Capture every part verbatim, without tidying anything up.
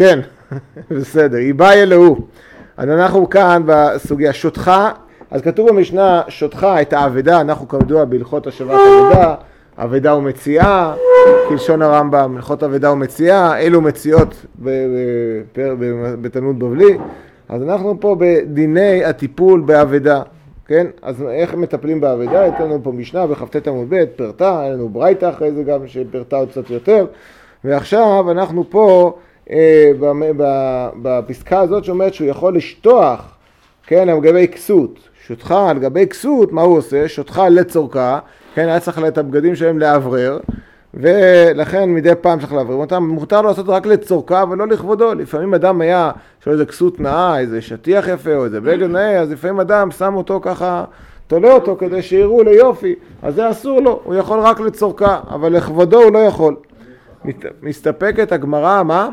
כן, בסדר, איבאי אלוהו. אז אנחנו כאן בסוגיה, שותך, אז כתוב במשנה, שותך את האבדה, אנחנו כמדוע בהלכות השבת אבדה, אבדה ומציאה, כלשון הרמב"ם, הלכות אבדה ומציאה, אלו מציאות בתלמוד בבלי, אז אנחנו פה בדיני הטיפול באבדה, כן? אז איך מטפלים באבדה? יש לנו פה משנה בכ"ט עמוד ב', פרטה, היה לנו ברייתא אחרי זה גם שפרטה עוד קצת יותר, ועכשיו אנחנו פה אה, בפסקה הזאת שאומרת שהוא יכול לשטוח, כן, על גבי כסות, שותך על גבי כסות, מה הוא עושה? שותך לצורכה, כן, היה צריך את הבגדים שלהם לאוורר, ולכן מדי פעם צריך לאוורר אותם, מותר לו לעשות רק לצורכה ולא לכבודו. לפעמים אדם היה, יש לו איזה כסות נאה, איזה שטיח יפה או איזה בגד נאה, אז לפעמים אדם שם אותו ככה, תולה אותו כדי שיראו ליופי, אז זה אסור לו, הוא יכול רק לצורכה, אבל לכבודו הוא לא יכול. מסתפקת הגמרא, מה?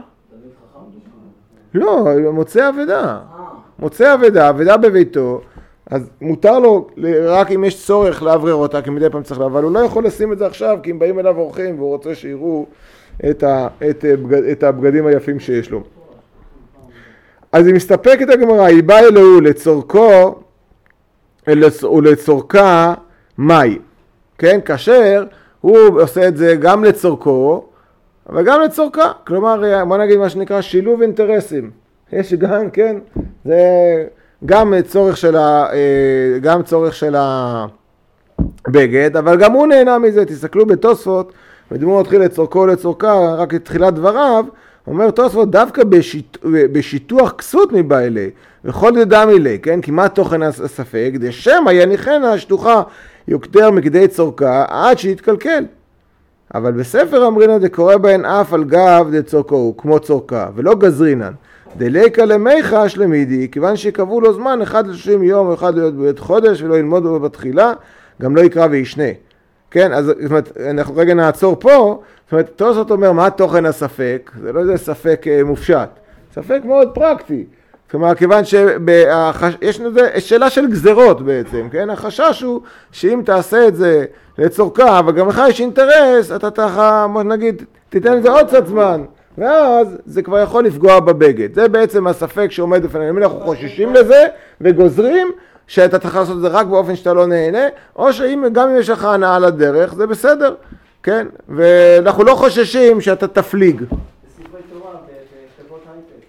לא, מוצא אבדה, מוצא אבדה, אבדה בביתו, אז מותר לו רק אם יש צורך לאוורר אותה, כי מדי פעם צריך לה, אבל הוא לא יכול לשים את זה עכשיו, כי אם באים אליו אורחים והוא רוצה שיראו את, ה, את, את הבגדים היפים שיש לו. אז היא מסתפקת הגמרא, היא באה אלוהו לצורכו ולצורכה מאי, כן? כאשר הוא עושה את זה גם לצורכו, אבל גם לצורכה, כלומר, בוא נגיד מה שנקרא שילוב אינטרסים. יש גם, כן, זה גם צורך של ה, גם צורך של הבגד, אבל גם הוא נהנה מזה. תסתכלו בתוספות, ודמו מתחיל לצורכו לצורכה, רק לתחילת דבריו, אומר תוספות דווקא בשיט, בשיטוח כסות מבעלי, וכל ידע מילי, כן, כי מה תוכן הספק, דשמא יניחנה שטוחה יוקטר מכדי צורכה עד שיתקלקל. אבל בספר אמרינן דקורא בהן אף על גב דצורכו, כמו צורכה, ולא גזרינן. דליקה למיכה שלמידי, כיוון שקבעו לו זמן אחד ל-שלושים יום או אחד להיות בבית חודש ולא ילמוד בו בתחילה, גם לא יקרא וישנה. כן, אז זאת אומרת, אנחנו רגע נעצור פה, זאת אומרת, תוספות אומר מה תוכן הספק, זה לא איזה ספק מופשט, ספק מאוד פרקטי. כלומר, כיוון שיש שאלה של גזרות בעצם, כן? החשש הוא שאם תעשה את זה לצורכה, אבל גם לך יש אינטרס, אתה תחה, נגיד, תיתן לזה עוד קצת זמן, ואז זה כבר יכול לפגוע בבגד. זה בעצם הספק שעומד בפנינו. אם אנחנו חוששים לזה וגוזרים, שאתה תוכל לעשות את זה רק באופן שאתה לא נהנה, או שאם גם אם יש לך הנאה לדרך, זה בסדר, כן? ואנחנו לא חוששים שאתה תפליג. בספרי תורה, בחברות הייטק,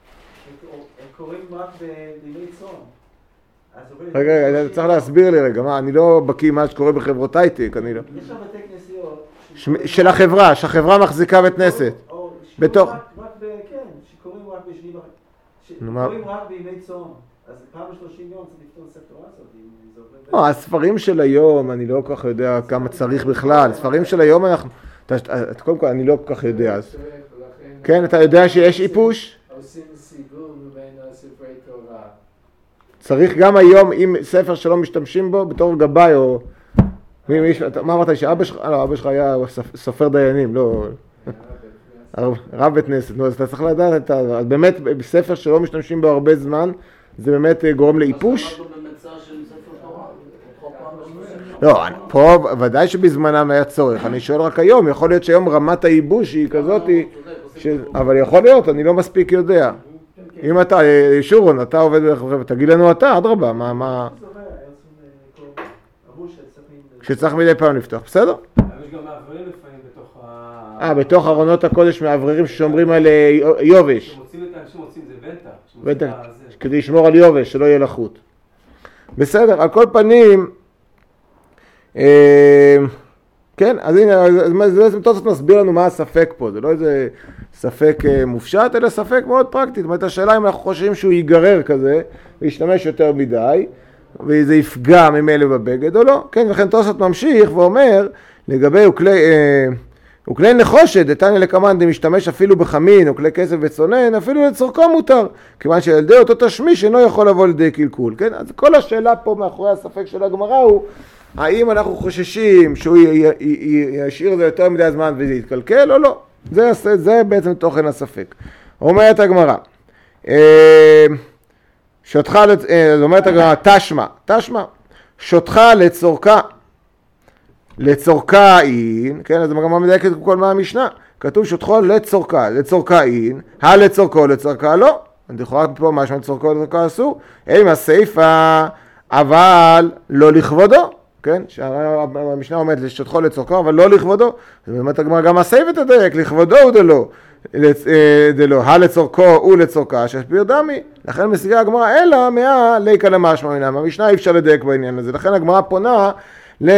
הם קוראים רק בדיני צאן. רגע, רגע, אתה צריך להסביר לי רגע, מה, אני לא בקיא מה שקורה בחברות הייטק, אני לא... יש שם בתי כנסיות... של החברה, שהחברה מחזיקה בית כנסת. בתוך... רק ב... כן, שקוראים רק בשביל... שקוראים רק בימי צאן. אז פעם שלושים יום צריך לפתור ספר הזאת. לא, הספרים של היום, אני לא כל כך יודע כמה צריך בכלל. הספרים של היום אנחנו... קודם כל, אני לא כל כך יודע. כן, אתה יודע שיש איפוש? עושים סיגור בין הספרי תורה. צריך גם היום, אם ספר שלא משתמשים בו, בתור גבאי או... מה אמרת לי, שאבא שלך, לא, אבא שלך היה סופר דיינים, לא... רב בית כנסת, נו, אז אתה צריך לדעת את ה... אז באמת, בספר שלא משתמשים בו הרבה זמן, זה באמת גורם לאיפוש? לא, פה ודאי שבזמנם היה צורך, אני שואל רק היום, יכול להיות שהיום רמת הייבוש היא כזאת, אבל יכול להיות, אני לא מספיק יודע. אם אתה, שורון, אתה עובד בחברה, תגיד לנו אתה, אדרבה, מה, מה... שצריך מדי פעם לפתוח, בסדר? יש גם מעברים לפעמים בתוך ה... אה, בתוך ארונות הקודש מעברים ששומרים על יובש. כשמוצאים את האנשים, מוצאים את זה ונטה. ונטה, כדי לשמור על יובש, שלא יהיה לחוט. בסדר, על כל פנים, כן, אז הנה, זה בעצם תוספות מסביר לנו מה הספק פה, זה לא איזה ספק מופשט, אלא ספק מאוד פרקטי. זאת אומרת, השאלה אם אנחנו חושבים שהוא ייגרר כזה, וישתמש יותר מדי, וזה יפגע ממילא בבגד או לא. כן, וכן תוספות ממשיך ואומר, לגבי וכלי, וכלי נחושת, דתניא לקמאן דמשתמש אפילו בחמין, או כלי כסף וצונן, אפילו לצורכו מותר, כיוון שילדי אותו תשמיש אינו יכול לבוא לידי קלקול. כן, אז כל השאלה פה מאחורי הספק של הגמרא הוא, האם אנחנו חוששים שהוא ישאיר זה יותר מדי הזמן וזה יתקלקל או לא? זה, זה בעצם תוכן הספק. אומרת הגמרא, שותך, אומרת הגמרא, תשמע, תשמע, שותך לצורכה, לצורכה אין, כן, אז הגמרא מדייקת כל מה המשנה, כתוב שטחו לצורכה, לצורכה אין, הלצורכו לצורכה לא. לכאורה פה משהו לצורכו לצורכה אסור. אם הסיפה, אבל לא לכבודו. כן? שהמשנה אומרת לשטחו לצורכו, אבל לא לכבודו. באמת הגמרא גם הסיפה תדייק, לכבודו הוא דלא. דלא, הלצורכו הוא לצורכה, ששפיר דמי. לכן משיגה הגמרא אלא מה ליקה למשמע מינם. המשנה אי אפשר לדייק בעניין הזה. לכן הגמרא פונה ל...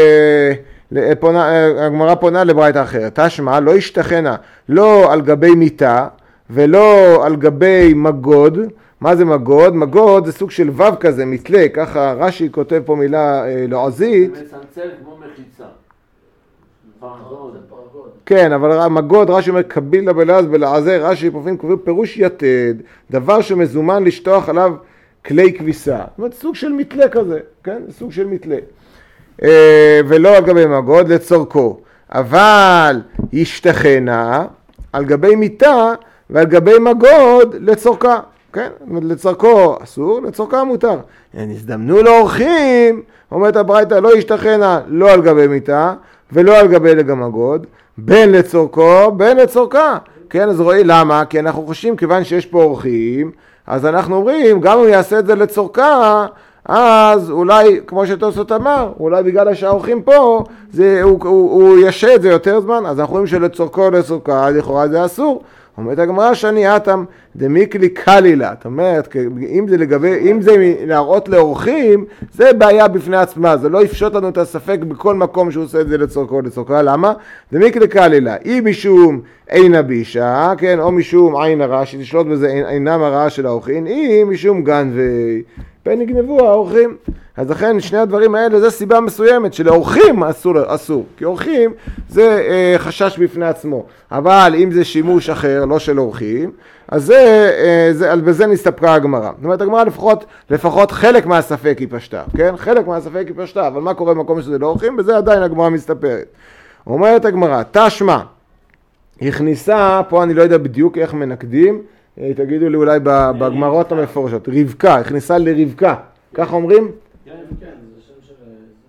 הגמרא פונה לברייתא אחרת. תשמע, לא ישתכנה לא על גבי מיטה ולא על גבי מגוד. מה זה מגוד? מגוד זה סוג של וו כזה, מתלה, ככה רש"י כותב פה מילה לועזית. זה מצמצל כמו מחיצה. פרגוד. כן, אבל מגוד, רש"י אומר קבילה בלעז בלעזי, רש"י פופים קוראים פירוש יתד, דבר שמזומן לשטוח עליו כלי כביסה. זאת אומרת, סוג של מתלה כזה, כן? סוג של מתלה. ולא על גבי מגוד, לצורכו. אבל ישתכנה על גבי מיטה ועל גבי מגוד לצורכה. כן? לצורכו אסור, לצורכה מותר. נזדמנו לאורחים, אומרת הברייתא, לא ישתכנה לא על גבי מיטה ולא על גבי מגוד, בין לצורכו, בין לצורכה. כן, אז רואים למה? כי אנחנו חושבים, כיוון שיש פה אורחים, אז אנחנו אומרים, גם אם הוא יעשה את זה לצורכה, אז אולי, כמו שתוספות אמר, אולי בגלל שהאורחים פה, זה, הוא, הוא, הוא ישה את זה יותר זמן, אז אנחנו רואים שלצורכו לצורכה, לכאורה זה אסור. אומרת הגמרא שאני אתם דמיקלי קלילה, זאת אומרת, אם זה לגבי, אם זה להראות לאורחים, זה בעיה בפני עצמה, זה לא יפשוט לנו את הספק בכל מקום שהוא עושה את זה לצורכו לצורכה, למה? דמיקלי קלילה, אם משום עין בישה, כן, או משום עין הרע, שתשלוט בזה עינם הרעה של האורחים, אם משום גנבי, פן יגנבו האורחים. אז לכן שני הדברים האלה זה סיבה מסוימת שלאורחים אסור, אסור, כי אורחים זה אה, חשש בפני עצמו, אבל אם זה שימוש אחר, לא של אורחים, אז זה, אה, זה, בזה נסתפקה הגמרא. זאת אומרת, הגמרא לפחות, לפחות חלק מהספק היא פשטה, כן? חלק מהספק היא פשטה, אבל מה קורה במקום שזה לא אורחים? בזה עדיין הגמרא מסתפרת. אומרת הגמרא, תשמע, הכניסה, פה אני לא יודע בדיוק איך מנקדים, תגידו לי אולי בגמרות המפורשות, רבקה, הכניסה לרבקה, כך אומרים? כן, כן, זה שם של...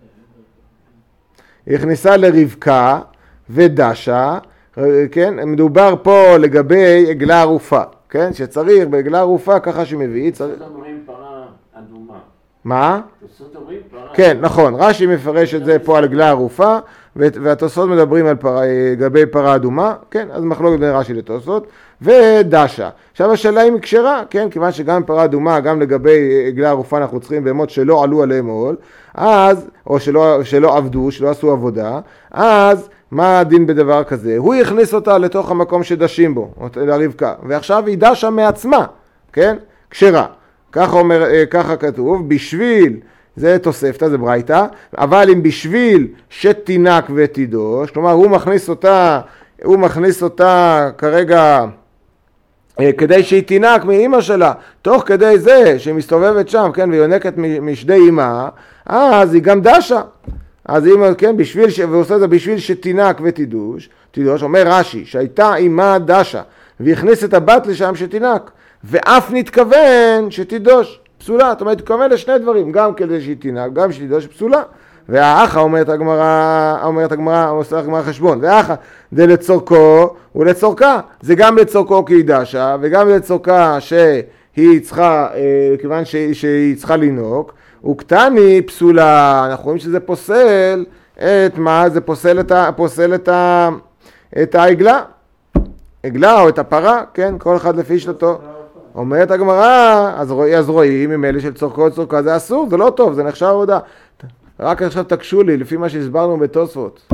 הכניסה לרבקה ודשה, כן, מדובר פה לגבי עגלה ערופה, כן, שצריך בעגלה ערופה ככה שמביא, צריך... תוספות אומרים פרה אדומה. מה? תוספות אומרים פרה אדומה. כן, נכון, רש"י מפרש את זה פה על עגלה ערופה, והתוספות מדברים על פרה, גבי פרה אדומה, כן, אז מחלוקת בין רש"י לתוספות, ודשה. עכשיו השאלה היא מקשרה, כן, כיוון שגם פרה אדומה, גם לגבי עגלה ערופה אנחנו צריכים בהמות שלא עלו עליהם עול, אז, או שלא, שלא עבדו, שלא עשו עבודה, אז מה הדין בדבר כזה? הוא הכניס אותה לתוך המקום שדשים בו, לרבקה, ועכשיו היא דשה מעצמה, כן, קשרה. ככה אומר, ככה כתוב, בשביל, זה תוספתא, זה ברייתא, אבל אם בשביל שתינק ותידוש, כלומר הוא מכניס אותה, הוא מכניס אותה כרגע כדי שהיא תינק מאמא שלה, תוך כדי זה שהיא מסתובבת שם, כן, ויונקת משדי אמא, אז היא גם דשה. אז אם, כן, בשביל, ש... ועושה את זה בשביל שתינק ותידוש, תידוש, אומר רש"י, שהייתה אמא דשה, והכניס את הבת לשם שתינק, ואף נתכוון שתידוש, פסולה. זאת אומרת, תתכוון לשני דברים, גם כדי שהיא תינק, גם שתידוש, פסולה. והאחה אומרת הגמרא, אומרת הגמרא, עושה הגמרא חשבון, והאחה זה לצורכו ולצורכה, זה גם לצורכו כי היא דשה, וגם לצורכה שהיא צריכה, כיוון שהיא צריכה לנוק, וקטני פסולה, אנחנו רואים שזה פוסל את מה? זה פוסל את, ה, פוסל את, ה, את העגלה, עגלה או את הפרה, כן, כל אחד לפי שלטו. אומרת הגמרא, אז, רוא, אז רואים עם אלה של צורכו וצורכה, זה אסור, זה לא טוב, זה נחשב עבודה. רק עכשיו תקשו לי, לפי מה שהסברנו בתוספות.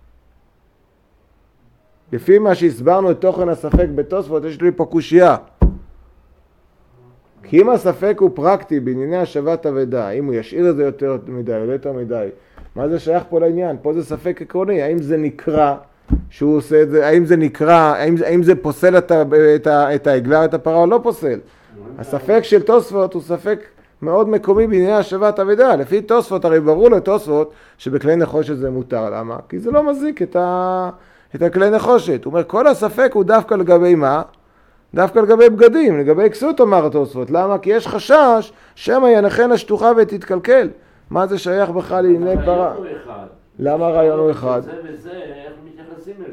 לפי מה שהסברנו את תוכן הספק בתוספות, יש לי פה קושייה. כי אם הספק הוא פרקטי בענייני השבת אבדה, אם הוא ישאיר את זה יותר מדי או יותר מדי, מה זה שייך פה לעניין? פה זה ספק עקרוני, האם זה נקרא שהוא עושה את זה, האם זה נקרא, האם, האם זה פוסל את, ה, את, ה, את העגלה, את הפרה או לא פוסל? הספק של תוספות הוא ספק מאוד מקומי בענייני השבת אבדה. לפי תוספות, הרי ברור לתוספות שבכלי נחושת זה מותר. למה? כי זה לא מזיק את, ה, את הכלי נחושת. הוא אומר, כל הספק הוא דווקא לגבי מה? דווקא לגבי בגדים, לגבי כסות אמר התוספות. למה? כי יש חשש שמא ינחן השטוחה ותתקלקל. מה זה שייך בכלל לענייני פרה? למה הרעיון הוא אחד? זה וזה, איך מתייחסים לזה?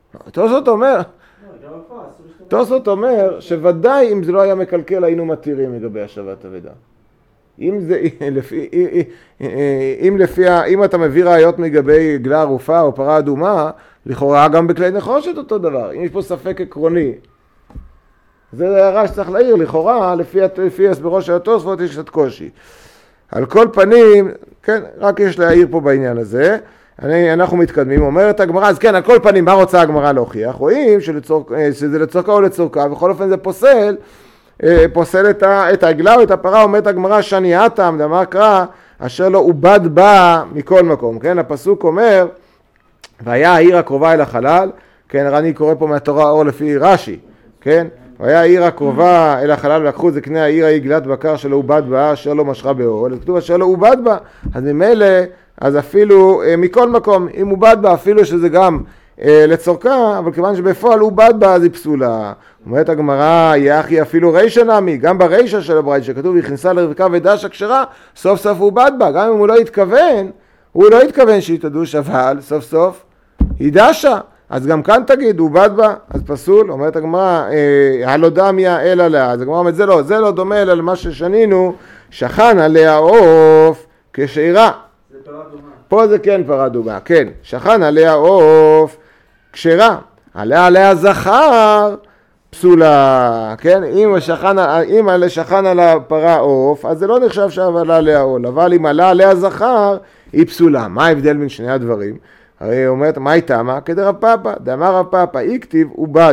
תוספות אומר, לא, גם הפרה, אסור להשתמש. תוספות אומר שוודאי אם זה לא היה מקלקל היינו מתירים לגבי השבת אבדה. אם זה, לפי, אם לפי, אם אתה מביא ראיות לגבי עגלה ערופה או פרה אדומה, לכאורה גם בכלי נחושת אותו דבר. אם יש פה ספק עקרוני, זה הערה שצריך להעיר, לכאורה, לפי, לפי הסברו של התוספות יש קצת קושי. על כל פנים, כן, רק יש להעיר פה בעניין הזה. אני, אנחנו מתקדמים, אומרת הגמרא, אז כן, על כל פנים, מה רוצה הגמרא להוכיח? רואים שלצור, שזה לצורכה או לצורכה, בכל אופן זה פוסל, פוסל את, ה, את העגלה או את הפרה, אומרת הגמרא, שאני אתם, דאמר קרא, אשר לא עובד בה מכל מקום, כן? הפסוק אומר, והיה העיר הקרובה אל החלל, כן, אני קורא פה מהתורה אור לפי רש"י, כן? והיה העיר הקרובה אל החלל, ולקחו זקני העיר העגלת בקר שלא עובד בה, אשר לא משכה באור, כתוב אשר לא עובד בה, אז ממילא, אז אפילו מכל מקום, אם עובד בה, אפילו שזה גם אה, לצורכה, אבל כיוון שבפועל עובד בה, אז היא פסולה. אומרת הגמרא, יחי אפילו רישא נמי, גם ברישא של הברייתא שכתוב, היא הכניסה לרבקה ודשה כשרה, סוף סוף עובד בה, גם אם הוא לא התכוון, הוא לא התכוון שהיא תדוש, אבל סוף סוף היא דשה. אז גם כאן תגיד, עובד בה, אז פסול. אומרת הגמרא, הלא דמיה אלא לה. אז הגמרא אומרת, זה לא, זה לא דומה אלא למה ששנינו, שכן עליה עוף כשרה. זה פרה דומה. פה זה כן פרה דומה, כן. שכן עליה עוף כשרה. עליה עליה זכר פסולה, כן? אם שכן, אם שכן על הפרה עוף, אז זה לא נחשב שעלה עליה עול. אבל אם עלה עליה זכר, היא פסולה. מה ההבדל בין שני הדברים? הרי אומרת, מה היא תמה? כדי רב פאפא, דאמר רב פאפא, אי כתיב עובד.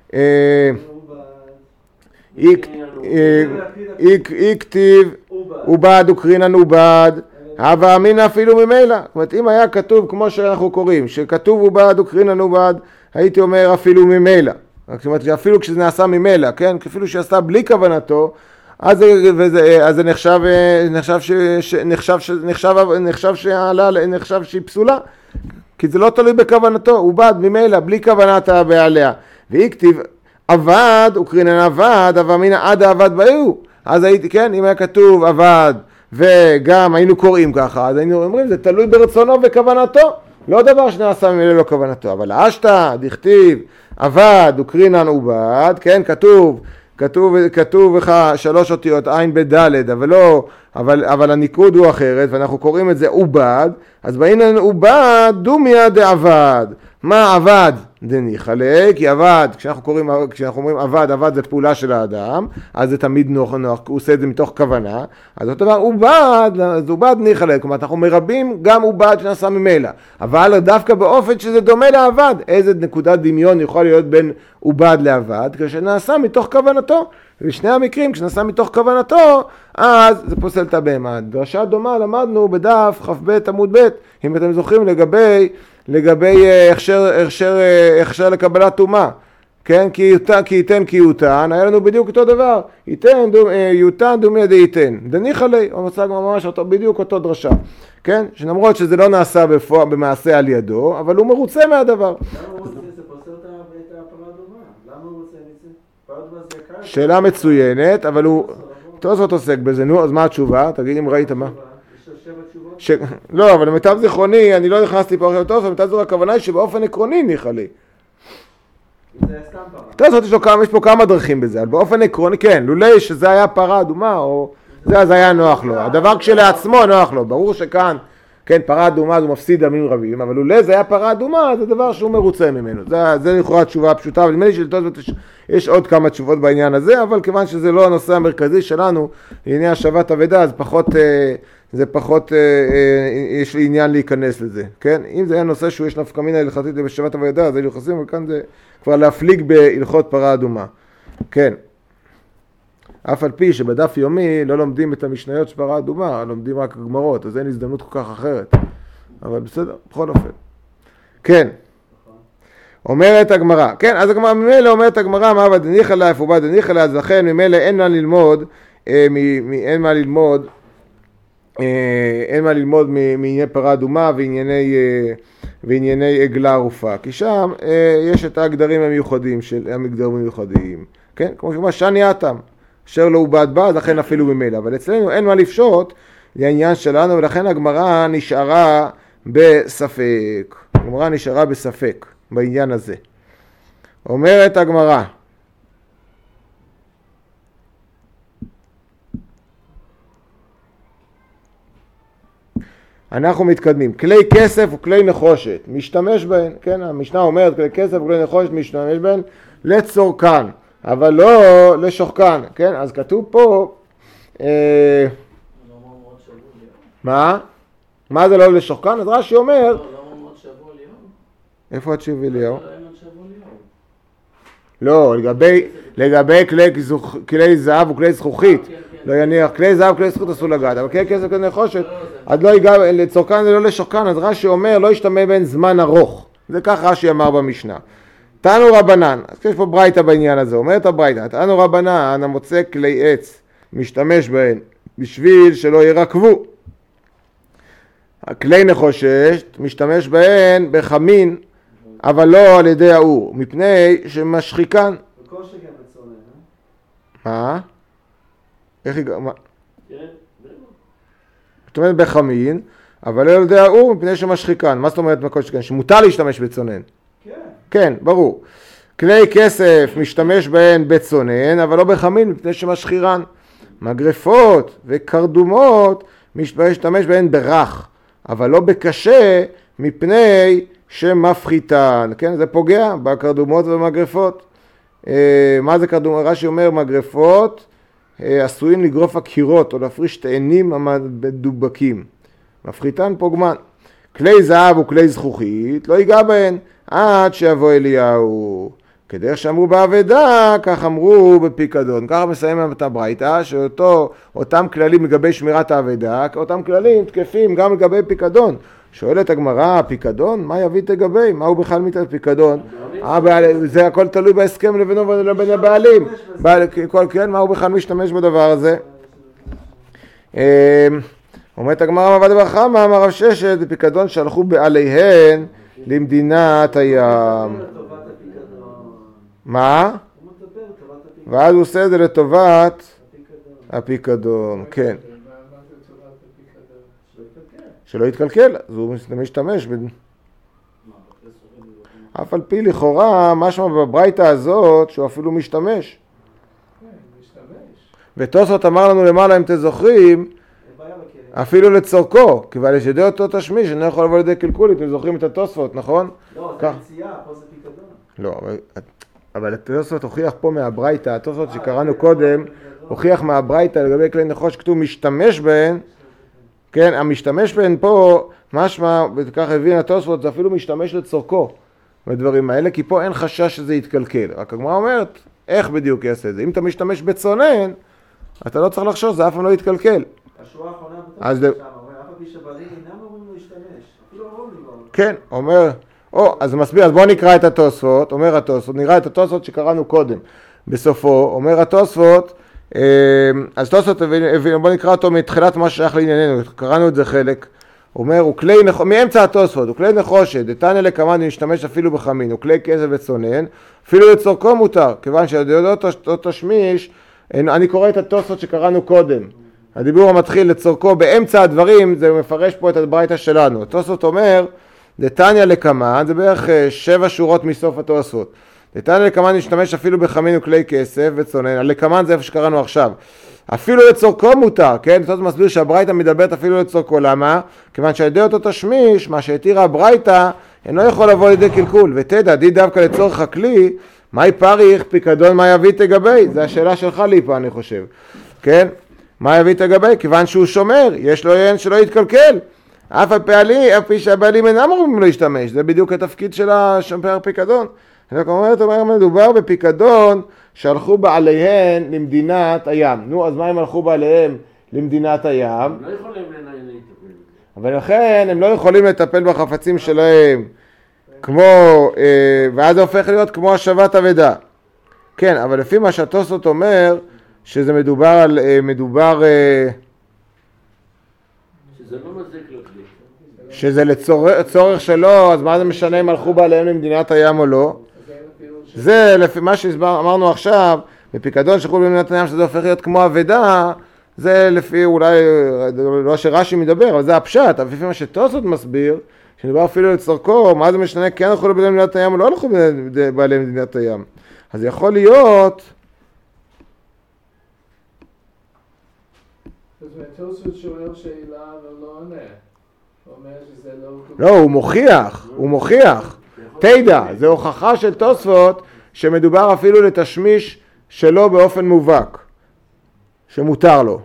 אי כתיב עובד וקרינן עובד, הווה אמינא אפילו ממילא. זאת אומרת, אם היה כתוב כמו שאנחנו קוראים, שכתוב עובד וקרינן עובד, הייתי אומר אפילו ממילא. זאת אומרת, אפילו כשזה נעשה ממילא, כן? אפילו שעשה בלי כוונתו, אז זה נחשב, נחשב, נחשב, נחשב, נחשב שעלה, נחשב שהיא פסולה. כי זה לא תלוי בכוונתו, הוא בד ממילא, בלי כוונת הבעליה. והיא כתיב, עבד, וקרינן עבד, אבל מן עד העבד באיהו. אז הייתי, כן, אם היה כתוב עבד, וגם היינו קוראים ככה, אז היינו אומרים, זה תלוי ברצונו וכוונתו. לא דבר שנעשה ממילא לא כוונתו. אבל האשתא, דכתיב, עבד, וקרינן עובד, כן, כתוב, כתוב, כתוב לך שלוש אותיות עין בדלת, אבל לא, אבל, אבל הניקוד הוא אחרת, ואנחנו קוראים את זה עובד, אז בעינן עובד דומיה דעבד. מה עבד? דניחא ליה, כי עבד, כשאנחנו קוראים, כשאנחנו אומרים עבד, עבד זה פעולה של האדם, אז זה תמיד נוח, נוח, הוא עושה את זה מתוך כוונה, אז אותו דבר עובד, אז עובד ניחא ליה, כלומר אנחנו מרבים גם עובד שנעשה ממילא, אבל דווקא באופן שזה דומה לעבד, איזה נקודת דמיון יכול להיות בין עובד לעבד, כשנעשה מתוך כוונתו, בשני המקרים, כשנעשה מתוך כוונתו, אז זה פוסל את הבהמה. דרשה דומה למדנו בדף כ"ב עמוד ב', אם אתם זוכרים לגבי, לגבי הכשר, הכשר, הכשר לקבלת טומאה. כן, כי יותן, כי ייתן כי יותן, היה לנו בדיוק אותו דבר. ייתן, יותן, דומיה דייתן. דניחא ליה, הוא מצא ממש אותו, בדיוק אותו דרשה. כן, שלמרות שזה לא נעשה בפועל, במעשה על ידו, אבל הוא מרוצה מהדבר. למה הוא רוצה זה פוסל את הפרה דומה? למה הוא רוצה את זה? פרה דומה זה יקר? שאלה מצוינת, אבל הוא... תוספות עוסק בזה, נו, אז מה התשובה? תגיד אם ראית מה? יש לו שבע תשובות? ש... לא, אבל למיטב זיכרוני, אני לא נכנסתי פה אחרי תוספות, למיטב זיכרוני, הכוונה היא שבאופן עקרוני ניחא ליה. זה סתם פרה. תוספות יש לו כמה, יש פה כמה דרכים בזה, אבל באופן עקרוני, כן, לולא שזה היה פרה אדומה, או זה, אז היה נוח לו. הדבר כשלעצמו נוח לו, ברור שכאן, כן, פרה אדומה, אז הוא מפסיד דמים רבים, אבל לולא זה היה פרה אדומה, זה דבר שהוא מרוצה ממנו. זה, זה לכאורה תשובה פשוטה, אבל נדמה לי שלתוספות יש, יש עוד כמה תשובות בעניין הזה, אבל כיוון שזה לא הנושא המרכזי שלנו, לעניין השבת אבדה, אז פחות, זה פחות, יש לי עניין להיכנס לזה, כן? אם זה היה נושא שהוא יש נפקא מינה הלכתית בשבת אבדה, אז היו נכנסים, וכאן זה כבר להפליג בהלכות פרה אדומה. כן. אף על פי שבדף יומי לא לומדים את המשניות של פרה אדומה, לומדים רק גמרות, אז אין הזדמנות כל כך אחרת. אבל בסדר, בכל אופן. כן. אומרת הגמרא, כן, אז הגמרא, ממילא אומרת הגמרא, מה עבד דניחא ליה, איפה בא דניחא ליה, אז לכן ממילא אין מה ללמוד, אין מה ללמוד, אין מה ללמוד מענייני פרה אדומה וענייני, וענייני עגלה ערופה, כי שם יש את ההגדרים המיוחדים של המגדרים המיוחדים, כן, כמו שאומר, שאני אתם. אשר לא עובד בה, אז לכן אפילו ממילא. אבל אצלנו אין מה לפשוט לעניין שלנו, ולכן הגמרא נשארה בספק. הגמרא נשארה בספק בעניין הזה. אומרת הגמרא, אנחנו מתקדמים, כלי כסף וכלי נחושת, משתמש בהן, כן, המשנה אומרת כלי כסף וכלי נחושת משתמש בהן לצורכן, אבל לא לשוחקן, כן, אז כתוב פה, אה, מה? מה זה לא לשוחקן? אז רש"י אומר, איפה התשיב אליהו? לא, לגבי, לגבי כלי, כלי זהב וכלי זכוכית, לא יניח, כלי זהב וכלי זכוכית אסור לגעת, אבל כלי כסף וכלי נחושת, אז לא ייגע, לצורכן זה לא לשוחקן, אז רש"י אומר, לא ישתמש בהן זמן ארוך, זה כך רש"י אמר במשנה. תנו רבנן, אז יש פה ברייתא בעניין הזה, אומרת הברייתא, תנו רבנן המוצא כלי עץ, משתמש בהן, בשביל שלא ירקבו. הכלי נחושת, משתמש בהן בחמין, אבל לא על ידי האור, מפני שמשחיקן. בקושי גם בצונן, אה? מה? איך היא... זאת אומרת בחמין, אבל לא על ידי האור, מפני שמשחיקן. מה זאת אומרת בקושי? שמותר להשתמש בצונן. כן. כן, ברור. כלי כסף משתמש בהן בצונן, אבל לא בחמין, מפני שמשחירן. מגרפות וקרדומות משתמש בהן ברך, אבל לא בקשה, מפני שמפחיתן. כן, זה פוגע בקרדומות ובמגרפות. מה זה קרדומות? רש"י אומר, מגרפות עשויים לגרוף הקירות או להפריש תאנים המדובקים. מפחיתן פוגמן. כלי זהב וכלי זכוכית לא ייגע בהן עד שיבוא אליהו. כדרך שאמרו בעבדה, כך אמרו בפיקדון. ככה מסיים את הברייתא, שאותם כללים לגבי שמירת העבדה, אותם כללים תקפים גם לגבי פיקדון. שואלת הגמרא, פיקדון? מה יביא תגבי? מה הוא בכלל מתאר פיקדון? זה הכל תלוי בהסכם לבינו ולבין הבעלים. כן, מה הוא בכלל משתמש בדבר הזה? אומרת הגמרא מעבד בר חמא, אמר רב ששת, פיקדון שהלכו בעליהן למדינת הים. מה? ואז הוא עושה את זה לטובת הפיקדון, כן. שלא יתקלקל, אז הוא משתמש. אף על פי לכאורה, משמע בברייתא הזאת, שהוא אפילו משתמש. ותוספות אמר לנו למעלה, אם אתם זוכרים, אפילו לצורכו, כיוון שידי אותו תשמיש, אני לא יכול לבוא לידי קלקול, אתם זוכרים את התוספות, נכון? לא, זה מציאה, פה זה פיקדון. לא, אבל... אבל התוספות הוכיח פה מהברייתא, התוספות שקראנו קודם, הוכיח מהברייתא לגבי כלי נחושת, כתוב משתמש בהן, כן, המשתמש בהן פה, משמע, וכך הבין התוספות, זה אפילו משתמש לצורכו בדברים האלה, כי פה אין חשש שזה יתקלקל. רק הגמרא אומרת, איך בדיוק יעשה את זה? אם אתה משתמש בצונן, אתה לא צריך לחשוש, זה אף פעם לא יתקלקל. השורה האחרונה בתוספות שם, אומר, אף על פי שבעלים אינם אומרים לו להשתמש, אפילו הרוב לא. כן, אומר... או, אז מסביר, אז בואו נקרא את התוספות, אומר התוספות, נראה את התוספות שקראנו קודם. בסופו, אומר התוספות, אז תוספות, בואו נקרא אותו מתחילת מה שייך לענייננו, קראנו את זה חלק. אומר, הוא כלי נחושת, מאמצע התוספות, הוא כלי נחושת, דתניא לקמאן להשתמש אפילו בחמין, הוא כלי כסף וצונן, אפילו לצורכו מותר, כיוון שהדיודו תשמיש, אני קורא את התוספות שקראנו קודם. הדיבור המתחיל לצורכו באמצע הדברים, זה מפרש פה את הברייתא שלנו. התוספות אומר, דתניא לקמאן, זה בערך שבע שורות מסוף התוספות. דתניא לקמאן להשתמש אפילו בחמין וכלי כסף וצונן, הלקמאן זה איפה שקראנו עכשיו. אפילו לצורכו מותר, כן? זאת מסביר שהברייתא מדברת אפילו לצורכו, למה? כיוון שהידי אותו תשמיש, מה שהתירה הברייתא, אינו יכול לבוא לידי קלקול, ותדע, די דווקא לצורך הכלי, מהי פריך פיקדון, מה יביא תגבי? זו השאלה שלך לי פה, אני חושב. כן? מה יביא תגבי? כיוון שהוא שומר, יש לו עניין שלא יתקלקל. אף הפעלי, אף פי שהבעלים אינם אמורים להשתמש, זה בדיוק התפקיד של השומר פיקדון. אני אומרת, אומר, מדובר בפיקדון שהלכו בעליהן למדינת הים. נו, אז מה הם הלכו בעליהם למדינת הים? הם לא יכולים לטפל. אבל לכן הם לא יכולים לטפל בחפצים שלהם, כמו, ואז זה הופך להיות כמו השבת אבדה. כן, אבל לפי מה שהתוספות אומר, שזה מדובר על, מדובר... שזה לא מזיק לכלי. שזה לצורך שלו, אז מה זה משנה אם הלכו בעליהם למדינת הים או לא? זה לפי מה שאמרנו עכשיו, בפיקדון שחול במדינת הים, שזה הופך להיות כמו אבדה, זה לפי אולי, לא שרש"י מדבר, אבל זה הפשט, אבל לפי מה שתוספות מסביר, כשנדבר אפילו לצורכו, מה זה משנה, כן הלכו לבעלי מדינת הים או לא הלכו לבעלי מדינת הים. אז יכול להיות... אז תוספות שואל שאלה ולא עונה. הוא אומר שזה לא... לא, הוא מוכיח, הוא מוכיח. תדע, זה הוכחה של תוספות שמדובר אפילו לתשמיש שלו באופן מובהק, שמותר לו.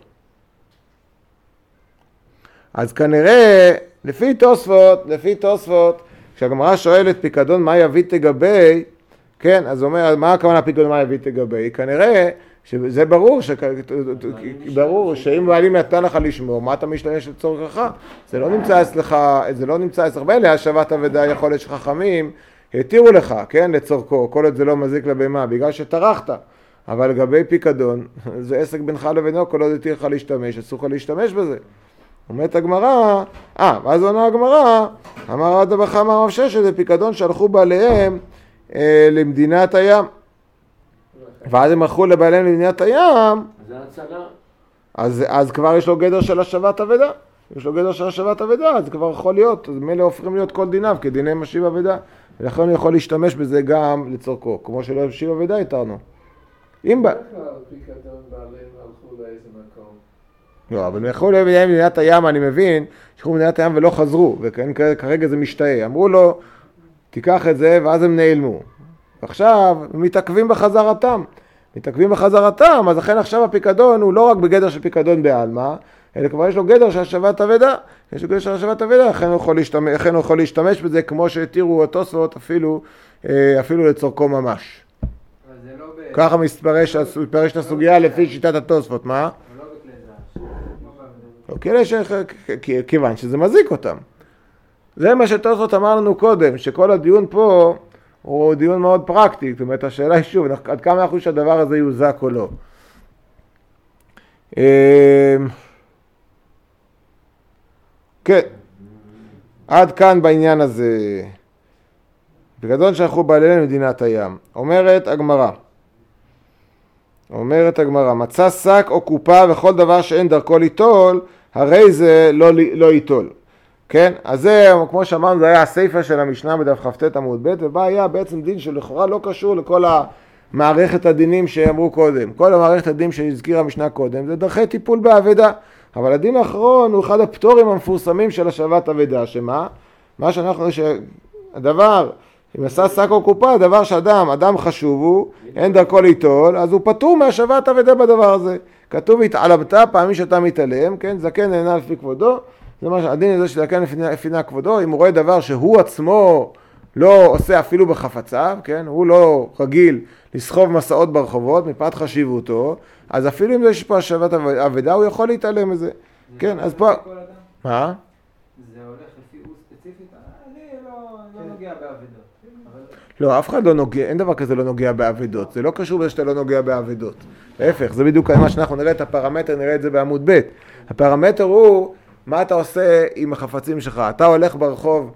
אז כנראה, לפי תוספות, לפי תוספות, כשהגמרא שואלת פיקדון מה יביא תגבי, כן, אז הוא אומר, מה הכוונה פיקדון מה יביא תגבי? כנראה שזה ברור, ש... ברור שאם בעלים נתן לך לשמור, מה אתה משתמש לצורכך? זה לא נמצא אצלך, זה לא נמצא אצלך, באלה השבת אבדה יכולת שחכמים, התירו לך, כן, לצורכו, כל עוד זה לא מזיק לבהמה, בגלל שטרחת. אבל לגבי פיקדון, זה עסק בינך לבינו, כל עוד התיר לך להשתמש, אסור לך להשתמש בזה. אומרת הגמרא, אה, ואז עונה הגמרא, אמר עד הבכה אמר רב ששת, זה פיקדון שהלכו בעליהם אה, למדינת הים. ואז הם הלכו לבעליהם למדינת הים, זה הצלה. אז, אז כבר יש לו גדר של השבת אבדה. יש לו גדר של השבת אבדה, אז כבר יכול להיות, אז מילא הופכים להיות כל דיניו כדיני משיב אבדה. ולכן הוא יכול להשתמש בזה גם לצורכו, כמו שלא משיב אבדה איתרנו. אם בא... פיקדון בעליהם הלכו לאיזה מקום. לא, אבל הם הלכו למדינת הים, אני מבין, שכו למדינת הים ולא חזרו, וכרגע זה משתאה. אמרו לו, תיקח את זה, ואז הם נעלמו. עכשיו, הם מתעכבים בחזרתם. מתעכבים בחזרתם, אז לכן עכשיו הפיקדון הוא לא רק בגדר של פיקדון בעלמא, אלא כבר יש לו גדר של השבת אבדה. יש לו גדר של השבת אבדה, לכן הוא יכול להשתמש, לכן הוא יכול להשתמש בזה כמו שהתירו התוספות אפילו, אפילו לצורכו ממש. זה לא ב... ככה מספרש את הסוגיה לפי שיטת התוספות, מה? לא בכלי זהב. כאלה ש... כיוון שזה מזיק אותם. זה מה שתוספות אמר לנו קודם, שכל הדיון פה הוא דיון מאוד פרקטי, זאת אומרת, השאלה היא שוב, עד כמה אנחנו שהדבר הזה יוזק או לא. כן, עד כאן בעניין הזה. בגדול שהלכו בעליהם למדינת הים. אומרת הגמרא, אומרת הגמרא, מצא שק או קופה וכל דבר שאין דרכו ליטול, הרי זה לא, לא ייטול. כן? אז זה, כמו שאמרנו, זה היה הספר של המשנה בדף כ"ט עמוד ב', ובה היה בעצם דין שלכאורה לא קשור לכל המערכת הדינים שאמרו קודם. כל המערכת הדינים שהזכירה המשנה קודם, זה דרכי טיפול באבדה. אבל הדין האחרון הוא אחד הפטורים המפורסמים של השבת אבדה, שמה? מה שאנחנו, שהדבר, אם עשה שק או קופה, דבר שאדם, אדם חשוב הוא, אין דרכו ליטול, אז הוא פטור מהשבת אבדה בדבר הזה. כתוב התעלמת פעמים שאתה מתעלם, כן? זקן נהנה לפי כבודו. זה מה שהדין הזה שזקן לפי כבודו, אם הוא רואה דבר שהוא עצמו לא עושה אפילו בחפציו, כן? הוא לא רגיל לסחוב מסעות ברחובות מפאת חשיבותו, אז אפילו אם יש פה השבת אבדה, הוא יכול להתעלם מזה. כן, אז פה... מה? זה הולך לפי הוא ספציפית? אני לא נוגע באבדות. לא, אף אחד לא נוגע, אין דבר כזה לא נוגע באבדות. זה לא קשור בזה שאתה לא נוגע באבדות. להפך, זה בדיוק מה שאנחנו נראה את הפרמטר, נראה את זה בעמוד ב'. הפרמטר הוא מה אתה עושה עם החפצים שלך. אתה הולך ברחוב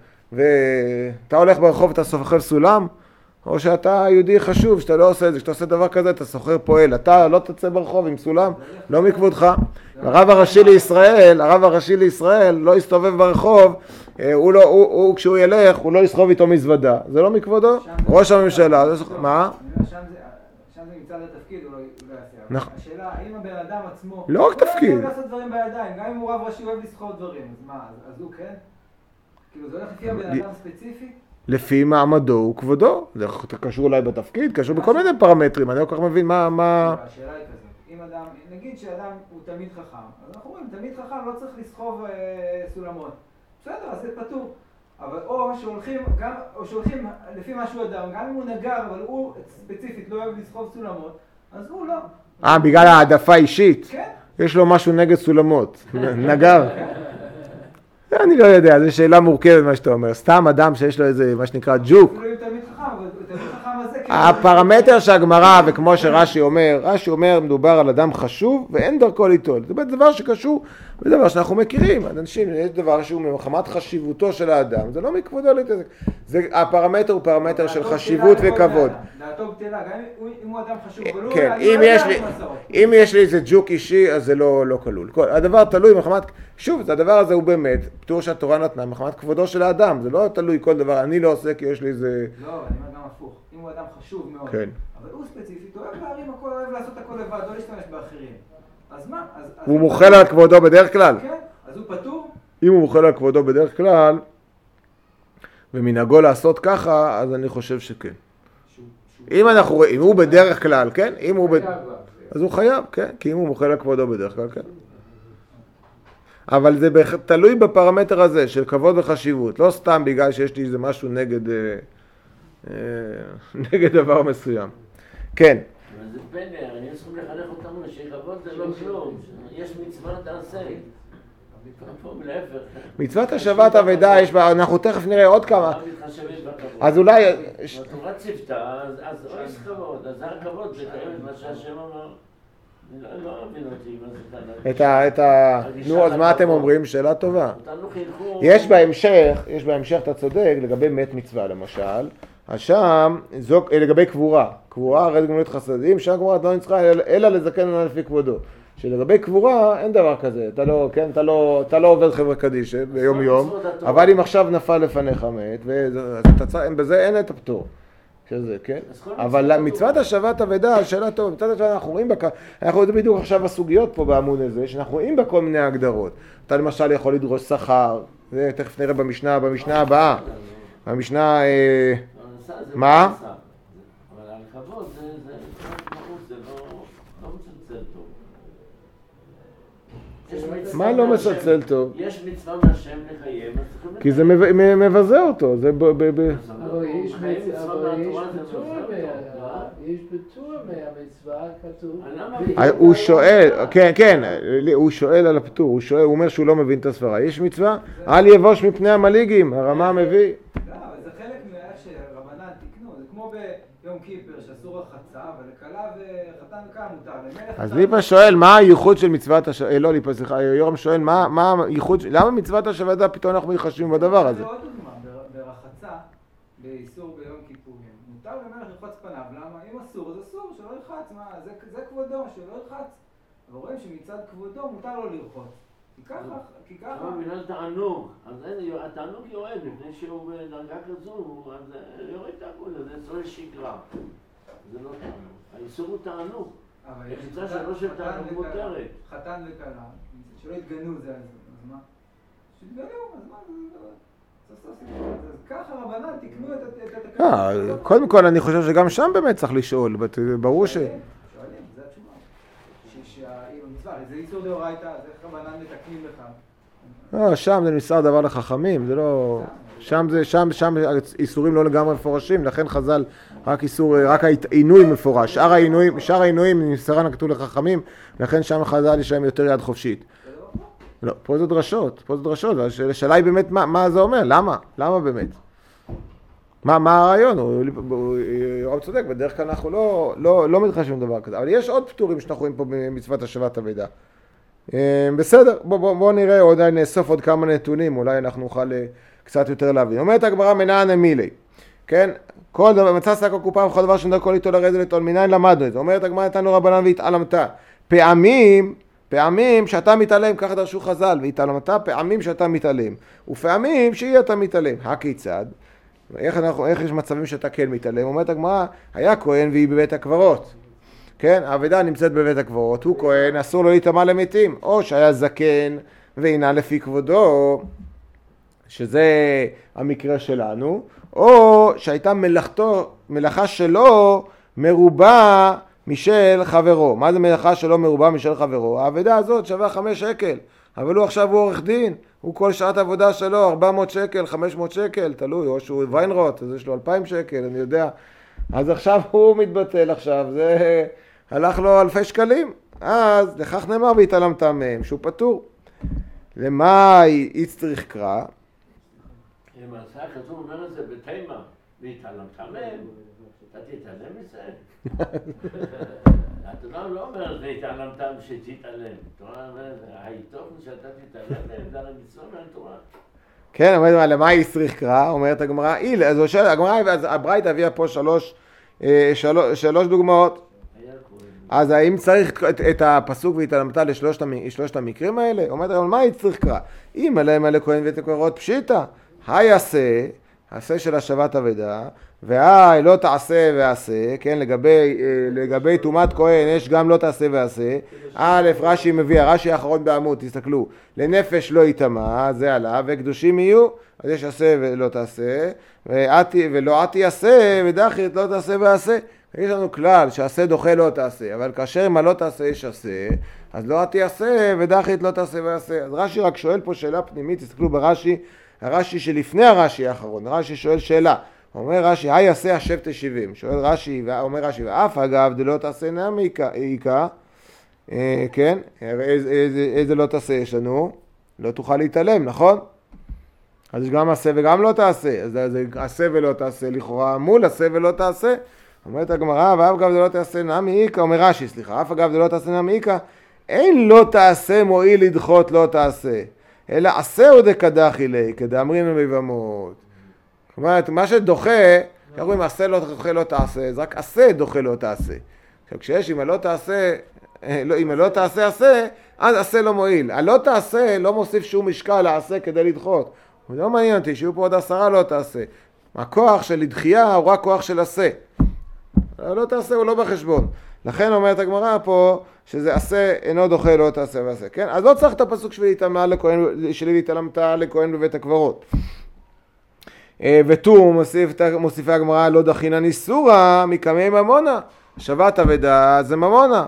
ואתה הולך ברחוב ואתה סוחב סולם, או שאתה יהודי חשוב, שאתה לא עושה את זה, שאתה עושה דבר כזה, אתה סוחר פועל. אתה לא תצא ברחוב עם סולם, לא מכבודך. הרב הראשי לישראל, הרב הראשי לישראל לא יסתובב ברחוב, הוא לא, הוא, הוא, כשהוא ילך, הוא לא יסחוב איתו מזוודה. זה לא מכבודו? ראש הממשלה, זה מה? שם זה נמצא לתפקיד, הוא לא יעשה. השאלה, האם הבן אדם עצמו... לא רק תפקיד. הוא לא לעשות דברים בידיים, גם אם הוא רב ראשי אוהב לסחוב דברים, אז מה, אז הוא כן? כאילו זה הולך לפי הבן אדם ספציפי? לפי מעמדו וכבודו. זה קשור אולי בתפקיד, קשור בכל מיני פרמטרים, אני לא כל כך מבין מה... השאלה היא כזאת, אם אדם, נגיד שאדם הוא תמיד חכם, אז אנחנו רואים, תמיד חכם לא צריך לסחוב סולמות. בסדר, אז זה פתור. אבל או שהולכים, גם, או שהולכים לפי מה שהוא אדם, גם אם הוא נגר, אבל הוא ספציפית לא אוהב לסחוב סולמות, אז הוא לא. אה, בגלל העדפה אישית? כן. יש לו משהו נגד סולמות. נגר. אני לא יודע, זו שאלה מורכבת מה שאתה אומר. סתם אדם שיש לו איזה, מה שנקרא, ג'וק. אפילו אם תמיד חכם, אבל תמיד חכם הזה... הפרמטר שהגמרא, וכמו שרש"י אומר, רש"י אומר, מדובר על אדם חשוב ואין דרכו ליטול. זה דבר שקשור, זה דבר שאנחנו מכירים. אנשים, יש דבר שהוא ממחמת חשיבותו של האדם, זה לא מכבודו להתעסק. הפרמטר הוא פרמטר של חשיבות וכבוד. דעתו בטלה, גם אם הוא אדם חשוב, אבל הוא... כן, אם יש לי... אם יש לי איזה ג'וק אישי, אז זה לא, לא כלול. כל, הדבר תלוי מחמת, שוב, הדבר הזה הוא באמת, פטור שהתורה נתנה, מחמת כבודו של האדם, זה לא תלוי כל דבר, אני לא עושה כי יש לי איזה... לא, אני אומר גם הפוך, אם הוא אדם חשוב מאוד, כן. אבל הוא ספציפית, הוא אוהב להרים הכל, אוהב לעשות הכל לבד, לא להשתמש באחרים. אז מה? אז, אז הוא מוכל על כבודו בדרך כלל? כן, אז הוא פטור? אם הוא מוכל על כבודו בדרך כלל, ומנהגו לעשות ככה, אז אני חושב שכן. שהוא, שהוא... אם אנחנו רואים, אם הוא בדרך כלל, כן? אם הוא בד... חייב, אז הוא חייב, כן? כי אם הוא מוכל על כבודו בדרך כלל, כן? אבל זה בח... תלוי בפרמטר הזה של כבוד וחשיבות, לא סתם בגלל שיש לי איזה משהו נגד, אה, אה, נגד דבר מסוים. כן. אבל זה פלא, אני צריכים לחנך אותנו שכבוד זה לא כלום, יש מצווה תעשה. מצוות השבת אבדה, יש בה, אנחנו תכף נראה עוד כמה. אז אולי... התורה ציוותה, אז לא יש כבוד, אז זה הכבוד, זה קיים את מה שהשם אמר. לא מבין אותי מה זה כאן. את ה... את ה... נו, אז מה אתם אומרים? שאלה טובה. יש בהמשך, יש בהמשך, אתה צודק, לגבי מת מצווה למשל, אז שם, לגבי קבורה, קבורה, רד גמלות חסדים, שם קבורה לא נצטרך אלא לזכן לנו לפי כבודו. שלגבי קבורה אין דבר כזה, אתה לא, כן, אתה לא, אתה לא עובד חברה קדישא ביום יום, אבל אם עכשיו נפל לפניך מת, ובזה אין את הפטור. שזה, כן? אבל מצוות השבת אבדה, השאלה טוב, מצוות השבת אנחנו רואים בה, אנחנו יודעים בדיוק עכשיו הסוגיות פה בעמוד הזה, שאנחנו רואים בה כל מיני הגדרות. אתה למשל יכול לדרוש שכר, זה תכף נראה במשנה, במשנה הבאה. במשנה, מה? אבל על כבוד זה, זה, זה לא מצלצל טוב. מה לא מצלצל טוב? יש מצווה מהשם לחיים, כי זה מבזה אותו, זה ב... אבל יש פטור מהמצווה כתוב. הוא שואל, כן, כן, הוא שואל על הפטור, הוא שואל, הוא אומר שהוא לא מבין את הסברה. יש מצווה? אל יבוש מפני המליגים, הרמה מביא. לא, אבל זה חלק מאיך שרבנן תקנו, זה כמו ביום כיפר שאסור רחצה, אבל לכלה וחתן וכלה מותר. אז ליפה שואל, מה הייחוד של מצוות השבת, לא ליפה, סליחה, יורם שואל, מה הייחוד, למה מצוות השבת פתאום אנחנו מתחשבים בדבר הזה? זה עוד דוגמה, ברחצה, באיסור ביום כיפורים, מותר למלך לרחוץ פניו, למה? אם אסור, אז אסור, שלא ירחץ, מה? זה כבודו, שלא ירחץ. אבל רואים שמצד כבודו מותר לו לרחוץ. כי ככה, כי ככה... כמה מנהל תענוג, אז התענוג יורד, לפני שהוא בדרגה כזו, אז יורד תענוג, זה צורך שגרה. זה לא תענוג, האיסור הוא תענוג. יחיצה שלו של תענוג מותרת. חתן וכלה, שלא יתגנו זה, אז מה? שיתגנו, אז מה? אז ככה רבנן תקנו את התקנות. קודם כל אני חושב שגם שם באמת צריך לשאול, ברור ש... שואלים, זה התשובה. שהמצווה, זה איסור דאורייתא, אז איך רבנן מתקנים לך? לא, שם זה מסר דבר לחכמים, זה לא... שם זה, שם, שם איסורים לא לגמרי מפורשים, לכן חז"ל רק איסור, רק העינוי מפורש. שאר העינויים, שאר העינויים מסרה נקטו לחכמים, לכן שם חז"ל יש להם יותר יד חופשית. לא, פה זה דרשות, פה זה דרשות, השאלה היא באמת מה, מה זה אומר, למה? למה באמת? מה, מה הרעיון? הוא, הוא, הוא צודק, בדרך כלל אנחנו לא, לא, לא מתחשבים דבר כזה, אבל יש עוד פטורים שאנחנו רואים פה במצוות השבת אבדה. בסדר, בוא, בוא, בוא נראה, עוד נאסוף עוד כמה נתונים, אולי אנחנו נוכל קצת יותר להבין. אומרת הגמרא מנין למילי, כן? כל דבר, מצא שק הקופה וכל דבר שנדע כל איתו לרדת לטעון, מנין למדנו את זה. אומרת הגמרא נתנו רבנן והתעלמת. פעמים, פעמים שאתה מתעלם, ככה דרשו חז"ל, והתעלמת, פעמים שאתה מתעלם, ופעמים שהיא אתה מתעלם. הכיצד? איך, אנחנו, איך יש מצבים שאתה כן מתעלם? אומרת הגמרא, היה כהן והיא בבית הקברות. כן, האבדה נמצאת בבית הקברות, הוא כהן, אסור לו להיטמא למתים, או שהיה זקן והנה לפי כבודו, שזה המקרה שלנו, או שהייתה מלאכתו, מלאכה שלו מרובה משל חברו. מה זה מלאכה שלו מרובה משל חברו? האבדה הזאת שווה חמש שקל, אבל הוא עכשיו הוא עורך דין, הוא כל שעת עבודה שלו ארבע מאות שקל, חמש מאות שקל, תלוי, או שהוא ויינרוט, אז יש לו אלפיים שקל, אני יודע. אז עכשיו הוא מתבטל עכשיו, זה הלך לו אלפי שקלים, אז לכך נאמר והתעלמת מהם, שהוא פטור. למה יצטריך קרא? למעשה כתוב אומר את זה בתימה, והתעלמת מהם, אתה תתעלם מזה? התורה לא אומרת והתעלמת שתתעלם, התורה אומרת, היתוכן שאתה תתעלם מהם, זה המצווה מהתורה. כן, אומרת, למה יצטריך קרא? אומרת הגמרא, איל, אז הגמרא, הברייתא הביאה פה שלוש, שלוש, שלוש דוגמאות. אז האם צריך את, את הפסוק והתעלמת לשלושת המקרים האלה? אומרת, אבל מה היא צריך קרא? אם עליהם על הכהן ותקורות פשיטה, היי עשה, עשה של השבת אבדה, והי לא תעשה ועשה, כן, לגבי, לגבי תומת כהן יש גם לא תעשה ועשה. א', רש"י מביא, רש"י האחרון בעמוד, תסתכלו, לנפש לא יטמע, זה עליו, וקדושים יהיו, אז יש עשה ולא תעשה, ועתי, ולא עתי עשה, ודחית לא תעשה ועשה. יש לנו כלל שעשה דוחה לא תעשה, אבל כאשר אם לא תעשה יש עשה, אז לא עתי עשה, ודחית לא תעשה ועשה. אז רש"י רק שואל פה שאלה פנימית, תסתכלו ברש"י, הרש"י שלפני הרש"י האחרון, רש"י שואל שאלה, אומר רש"י, היי עשה השב תשיבים, שואל רש"י, אומר רש"י, ואף אגב דלא תעשה נמי איקה, כן, איזה, איזה, איזה לא תעשה יש לנו? לא תוכל להתעלם, נכון? אז יש גם עשה וגם לא תעשה, אז זה עשה ולא תעשה, לכאורה מול עשה ולא תעשה, אומרת הגמרא, ואף אגב דלא תעשה נמי איקה, אומר רש"י, סליחה, אף אגב דלא תעשה נמי איקה, אין לא תעשה מועיל לדחות לא תעשה, אלא עשהו דקדחי ליה, כדאמרינן ביבמות. זאת אומרת, מה שדוחה, איך אומרים, עשה לא דוחה לא תעשה, זה רק עשה דוחה לא תעשה. עכשיו, כשיש אם לא תעשה, אם לא תעשה עשה, אז עשה לא מועיל. הלא תעשה לא מוסיף שום משקל לעשה כדי לדחות. זה לא מעניין אותי, שיהיו פה עוד עשרה לא תעשה. הכוח של לדחייה הוא רק כוח של עשה. לא תעשה הוא לא בחשבון. לכן אומרת הגמרא פה, שזה עשה אינו דוחה לא תעשה ועשה. כן? אז לא צריך את הפסוק שלי שלי להתעלמת לכהן בבית הקברות. ותור מוסיפה הגמרא לא דחינה ניסורה מקמי ממונה. שבת אבדה זה ממונה.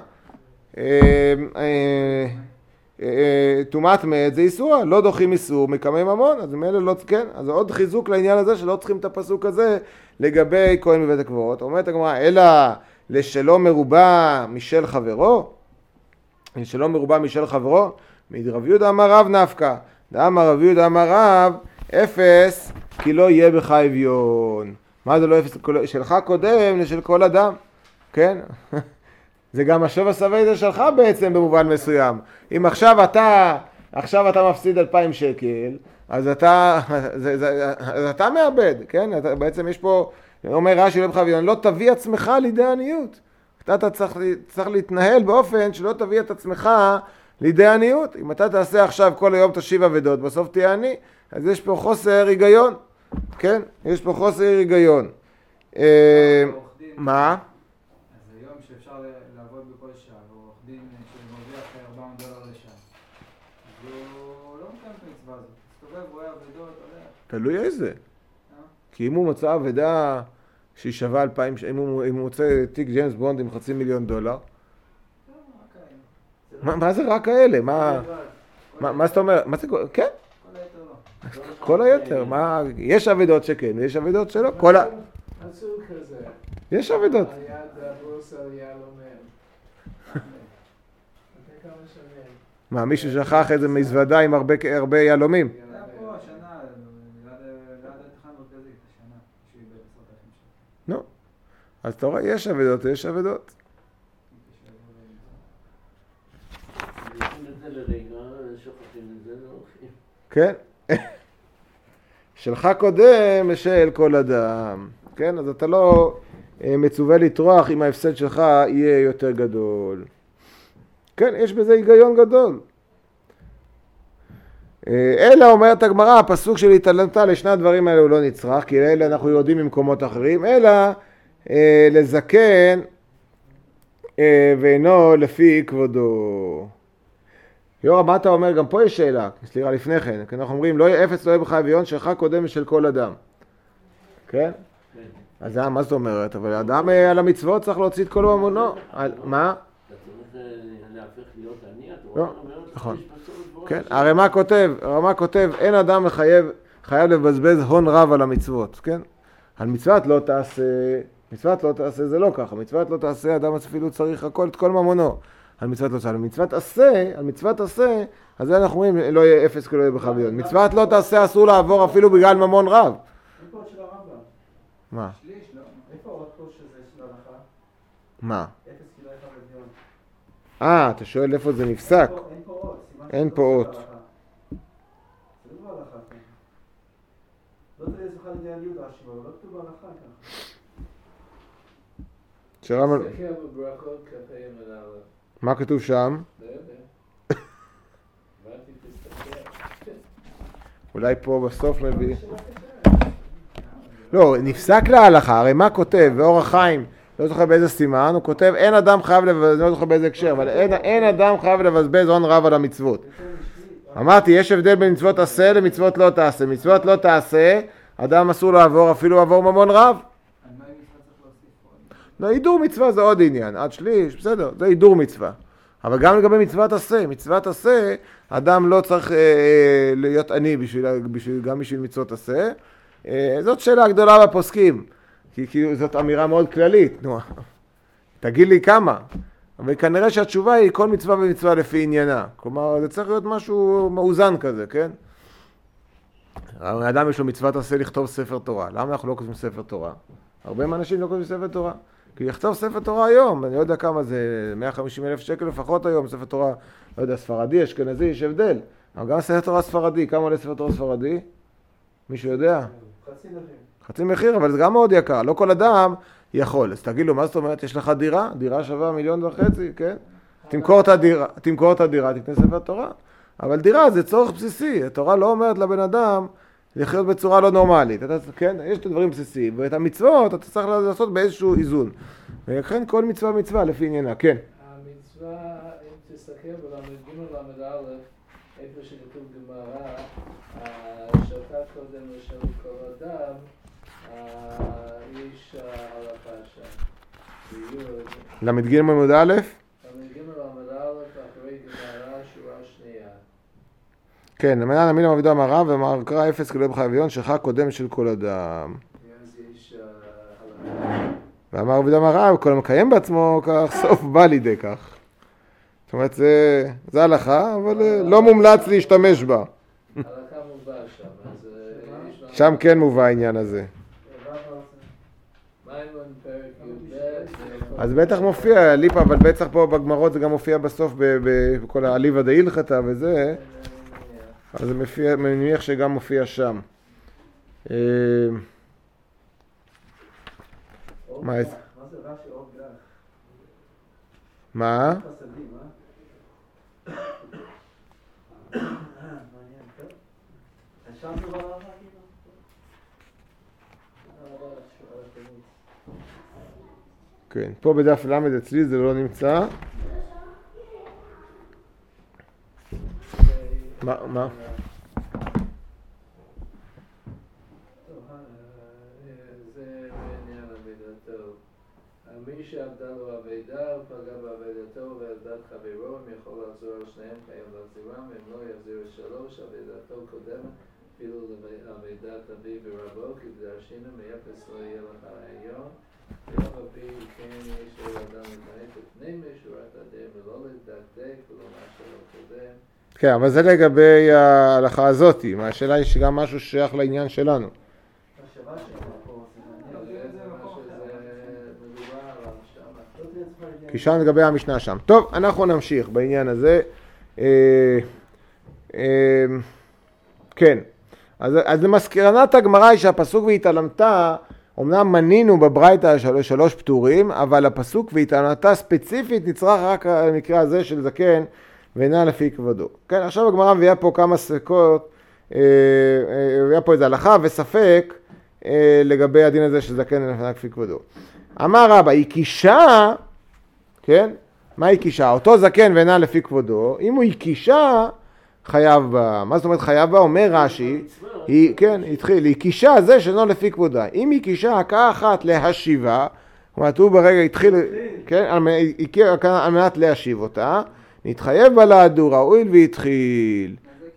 תומת מת זה איסורה, לא דוחים איסור מקמי ממון, אז מאלה לא, כן, אז עוד חיזוק לעניין הזה שלא צריכים את הפסוק הזה לגבי כהן בבית הקברות. אומרת הגמרא, אלא לשלא מרובה משל חברו, לשלא מרובה משל חברו, מדרב יהודה אמר רב נפקא, דאמר רב יהודה אמר רב, אפס כי לא יהיה בך אביון. מה זה לא אפס? שלך קודם לשל כל אדם, כן? זה גם השוב הסווי זה שלך בעצם במובן מסוים. אם עכשיו אתה, עכשיו אתה מפסיד אלפיים שקל, אז אתה, זה, זה, אז אתה מאבד, כן? אתה, בעצם יש פה, אומר רש"י לא בחביון, לא תביא עצמך לידי עניות. אתה, אתה צריך, צריך להתנהל באופן שלא תביא את עצמך לידי עניות. אם אתה תעשה עכשיו כל היום תשיב אבדות, בסוף תהיה עני, אז יש פה חוסר היגיון, כן? יש פה חוסר היגיון. מה? תלוי איזה. כי אם הוא מצא עבודה שהיא שווה אלפיים, אם הוא מוצא תיק ג'יימס בונד עם חצי מיליון דולר, מה זה רק האלה? מה זאת אומרת? כן? כל היתר. יש עבודות שכן, יש עבודות שלא. יש עבודות. מה, מישהו שכח איזה מזוודה עם הרבה יהלומים? לא. אז אתה רואה, יש עבודות, יש עבודות. כן. שלך קודם לשל כל אדם. כן, אז אתה לא מצווה לטרוח אם ההפסד שלך יהיה יותר גדול. כן, יש בזה היגיון גדול. אלא אומרת הגמרא, הפסוק של התעלמת לשני הדברים האלה הוא לא נצרך, כי אלה אנחנו יודעים ממקומות אחרים, אלא אה, לזקן אה, ואינו לפי כבודו. יורא, מה אתה אומר? גם פה יש שאלה, סליחה לפני כן, כי אנחנו אומרים, לא יהיה אפס, לא יהיה בך אביון, שלך קודם של כל אדם. כן? אז מה זאת אומרת? אבל האדם על המצוות צריך להוציא את כל ממונו. מה? אתה צריך להפך להיות עני, אתה רואה? נכון. כן, הרמ"א כותב, הרמ"א כותב, אין אדם מחייב, חייב לבזבז הון רב על המצוות, כן? על מצוות לא תעשה, מצוות לא תעשה זה לא ככה, מצוות לא תעשה, אדם אפילו צריך הכל, את כל ממונו. על מצוות לא תעשה, על מצוות עשה, על מצוות עשה, אז זה אנחנו אומרים, לא יהיה אפס כי לא יהיה בך אביון. מצוות לא תעשה, אסור לעבור אפילו בגלל ממון רב. איפה עוד של הרמב"ם? מה? שליש, לא? איפה עוד פה שזה של הלכה? מה? אפס כי לא יהיה בך אביון. אה, אתה שואל איפה זה נפסק? אין פה עוד. אין פה עוד. זה לא בהלכה. לא תהיה זוכה לידי עניות רש"י, אבל לא כתוב בהלכה ככה. שרם... תסתכל בברכות כ"ה עמוד א'. מה כתוב שם? לא יודע. אמרתי תסתכל. אולי פה בסוף מביא... לא, נפסק להלכה, הרי מה כותב? באורח חיים, לא זוכר באיזה סימן, הוא כותב אין אדם חייב לבזבז, לא זוכר באיזה הקשר, אבל אין, אין אדם חייב לבזבז הון רב על המצוות. אמרתי, יש הבדל בין מצוות עשה למצוות לא תעשה. מצוות לא תעשה, אדם אסור לעבור, אפילו לעבור ממון רב. לא, הידור מצווה זה עוד עניין, עד שליש, בסדר, זה הידור מצווה. אבל גם לגבי מצוות עשה, מצוות עשה, אדם לא צריך אה, להיות עני בשביל, בשביל, גם בשביל מצוות עשה. אה, זאת שאלה גדולה בפוסקים, כי, כי זאת אמירה מאוד כללית, נו, תגיד לי כמה. אבל כנראה שהתשובה היא כל מצווה ומצווה לפי עניינה. כלומר, זה צריך להיות משהו מאוזן כזה, כן? האדם יש לו מצוות עשה לכתוב ספר תורה. למה אנחנו לא כותבים ספר תורה? הרבה מהאנשים לא כותבים ספר תורה. כי לכתוב ספר תורה היום, אני לא יודע כמה זה, מאה וחמישים אלף שקל לפחות היום, ספר תורה, לא יודע, ספרדי, אשכנזי, יש הבדל. אבל גם ספר תורה ספרדי, כמה עולה ספר תורה ספרדי? מישהו יודע? חצי מחיר. חצי מחיר, אבל זה גם מאוד יקר. לא כל אדם יכול. אז תגיד לו, מה זאת אומרת? יש לך דירה? דירה שווה מיליון וחצי, כן? תמכור את הדירה, תמכור את הדירה, תקנה ספר תורה. אבל דירה זה צורך בסיסי. התורה לא אומרת לבן אדם לחיות בצורה לא נורמלית. אתה, כן? יש את הדברים בסיסיים. ואת המצוות אתה צריך לעשות באיזשהו איזון. ולכן כל מצווה מצווה לפי עניינה. כן. המצווה, אם תסתכל בלמד ג' למד א', איפה שכתוב גמרא, שאתה קודם לשם כל אדם, איש ההלכה שם. למד ג' עמוד א'? למד ג' עמוד א', אחרי גמרא, שורה שנייה. כן, למען המילה מעבידו אמרה, ואמר קרא אפס כלא בחייביון, שכה קודם של כל אדם. אז איש ההלכה. ואמר עבידו אמרה, וכל המקיים בעצמו כך, סוף בא לידי כך. זאת אומרת, זה, זה הלכה, אבל לא מומלץ להשתמש בה. הלכה מובא שם, אז יש... שם כן מובא העניין הזה. אז בטח מופיע, ליפה, אבל בטח פה בגמרות זה גם מופיע בסוף בכל העליבא דהילכתא וזה, אז זה מופיע, מניח שגם מופיע שם. מה זה? מה זה רש"י עוד גח? מה? חסדים, אה? מעניין, טוב. שם זה ברכה כאילו? כן, פה בדף למד אצלי זה לא נמצא. מה? מה? זה בעניין עבודתו. מי שעבדה לו עבודה ופגע בעבודתו ועבדת חברו, הם יכול לחזור על שניהם חייב להחזירם, אם לא יחזיר שלוש, עבודתו קודמת, אפילו לעבודת אביו ורבו, כי דרשינו מאפס לא יהיה לך היום. יום אבי כן יש לו אדם להתנהג לפני משורת הדין ולא לדקדק ולא משהו לא קודם. כן, אבל זה לגבי ההלכה הזאת. השאלה היא שגם משהו שייך לעניין שלנו. השווה שלנו פה, זה מעניין. כי שם לגבי המשנה שם. טוב, אנחנו נמשיך בעניין הזה. אה, אה, כן, אז, אז למזכירת הגמרא היא שהפסוק והתעלמתה, אמנם מנינו בברייתא שלוש, שלוש פטורים, אבל הפסוק והתעלמתה ספציפית נצרך רק למקרה הזה של זקן ואינה לפי כבודו. כן, עכשיו הגמרא מביאה פה כמה ספקות, אה, אה, מביאה פה איזו הלכה וספק אה, לגבי הדין הזה של זקן ואינה לפי כבודו. אמר רבא, היא קישה, כן? מה היא קישה? אותו זקן ואינה לפי כבודו, אם הוא היא קישה, חייב בה. מה זאת אומרת חייב בה? אומר רש"י, היא, כן, התחיל, היא קישה זה שאינו לפי כבודה. אם היא קישה הכאה אחת להשיבה, זאת אומרת, הוא ברגע התחיל, כן, היא קישה על מנת להשיב אותה, נתחייב בה להדור, הואיל והתחיל.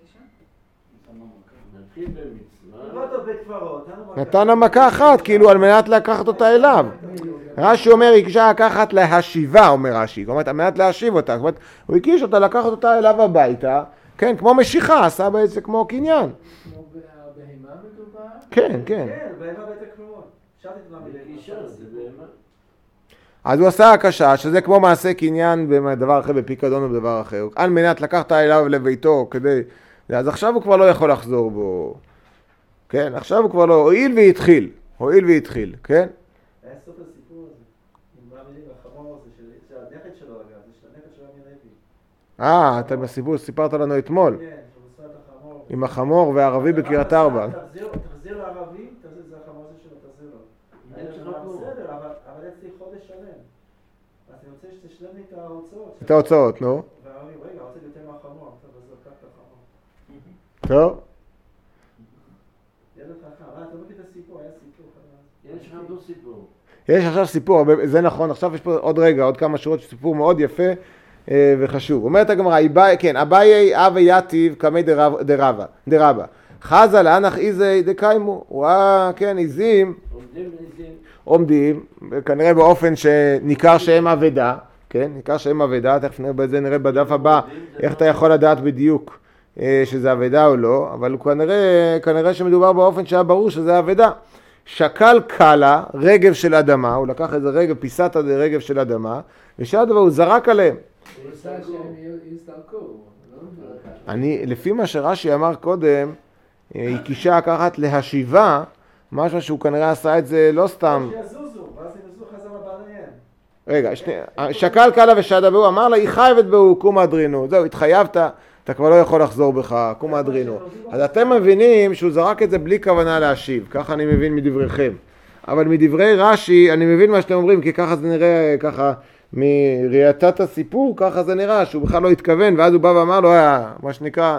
נתן המכה אחת, כאילו על מנת לקחת אותה אליו. רש"י אומר, היא קישה לקחת להשיבה, אומר רש"י, זאת אומרת, על מנת להשיב אותה. זאת אומרת, הוא הקיש אותה לקחת אותה אליו הביתה, כן, כמו משיכה, עשה בעצם כמו קניין. כמו בהמה מדובר? כן, כן. כן, בהמה בית הקברות. שאלתי את מה אישה, זה בהמה. אז הוא עשה הקשה, שזה כמו מעשה קניין בדבר אחר, בפיקדון או בדבר אחר. על מנת לקחת אליו לביתו כדי... אז עכשיו הוא כבר לא יכול לחזור בו. כן, עכשיו הוא כבר לא... הועיל והתחיל. הועיל והתחיל, כן? היה סוף הסיפור הזה. עם מה מילים? אה, אתה בסיפור סיפרת לנו אתמול. כן, שבשפת החמור. עם החמור והערבי בקריית ארבע. תחזיר לערבי, תחזיר, זה החמור הזה שלו, תחזיר לו. אני בסדר, אבל אצלי חודש שלם. אז אני רוצה שתשלם לי את ההוצאות. את ההוצאות, נו. והערבי, רגע, רוצה יותר מהחמור, אתה בזרקת את החמור. טוב. ילד חכם, אה, אתה לא מכיר את הסיפור, היה סיפור. יש לך דו סיפור. יש עכשיו סיפור, זה נכון, עכשיו יש פה עוד רגע, עוד כמה שורות, סיפור מאוד יפה אה, וחשוב. אומרת הגמרא, כן, אביי אבי יתיב קמי דרבה, דרבה. חזה לאנך איזי דקיימו, הוא ראה, כן, עיזים, עומדים עיזים. עומדים, כנראה באופן שניכר שהם אבדה, כן, ניכר שהם אבדה, תכף נראה, נראה בדף הבא, איך אתה יכול לדעת בדיוק אה, שזה אבדה או לא, אבל הוא כנראה, כנראה שמדובר באופן שהיה ברור שזה אבדה. שקל קלה, רגב של אדמה, הוא לקח איזה רגב, פיסת רגב של אדמה, ושאר דבר הוא זרק עליהם. אני, לפי מה שרש"י אמר קודם, היא קישה לקחת להשיבה, משהו שהוא כנראה עשה את זה לא סתם. שיזוזו, ואז יזוזו חזרה בעליהם. רגע, שני, שקל קלה ושאדה בהו, אמר לה, היא חייבת בהו, קום אדרינו, זהו, התחייבת, אתה כבר לא יכול לחזור בך, קום אדרינו. אז אתם מבינים שהוא זרק את זה בלי כוונה להשיב, ככה אני מבין מדבריכם. אבל מדברי רש"י, אני מבין מה שאתם אומרים, כי ככה זה נראה, ככה, מראייתת הסיפור, ככה זה נראה, שהוא בכלל לא התכוון, ואז הוא בא ואמר לו, היה, מה שנקרא,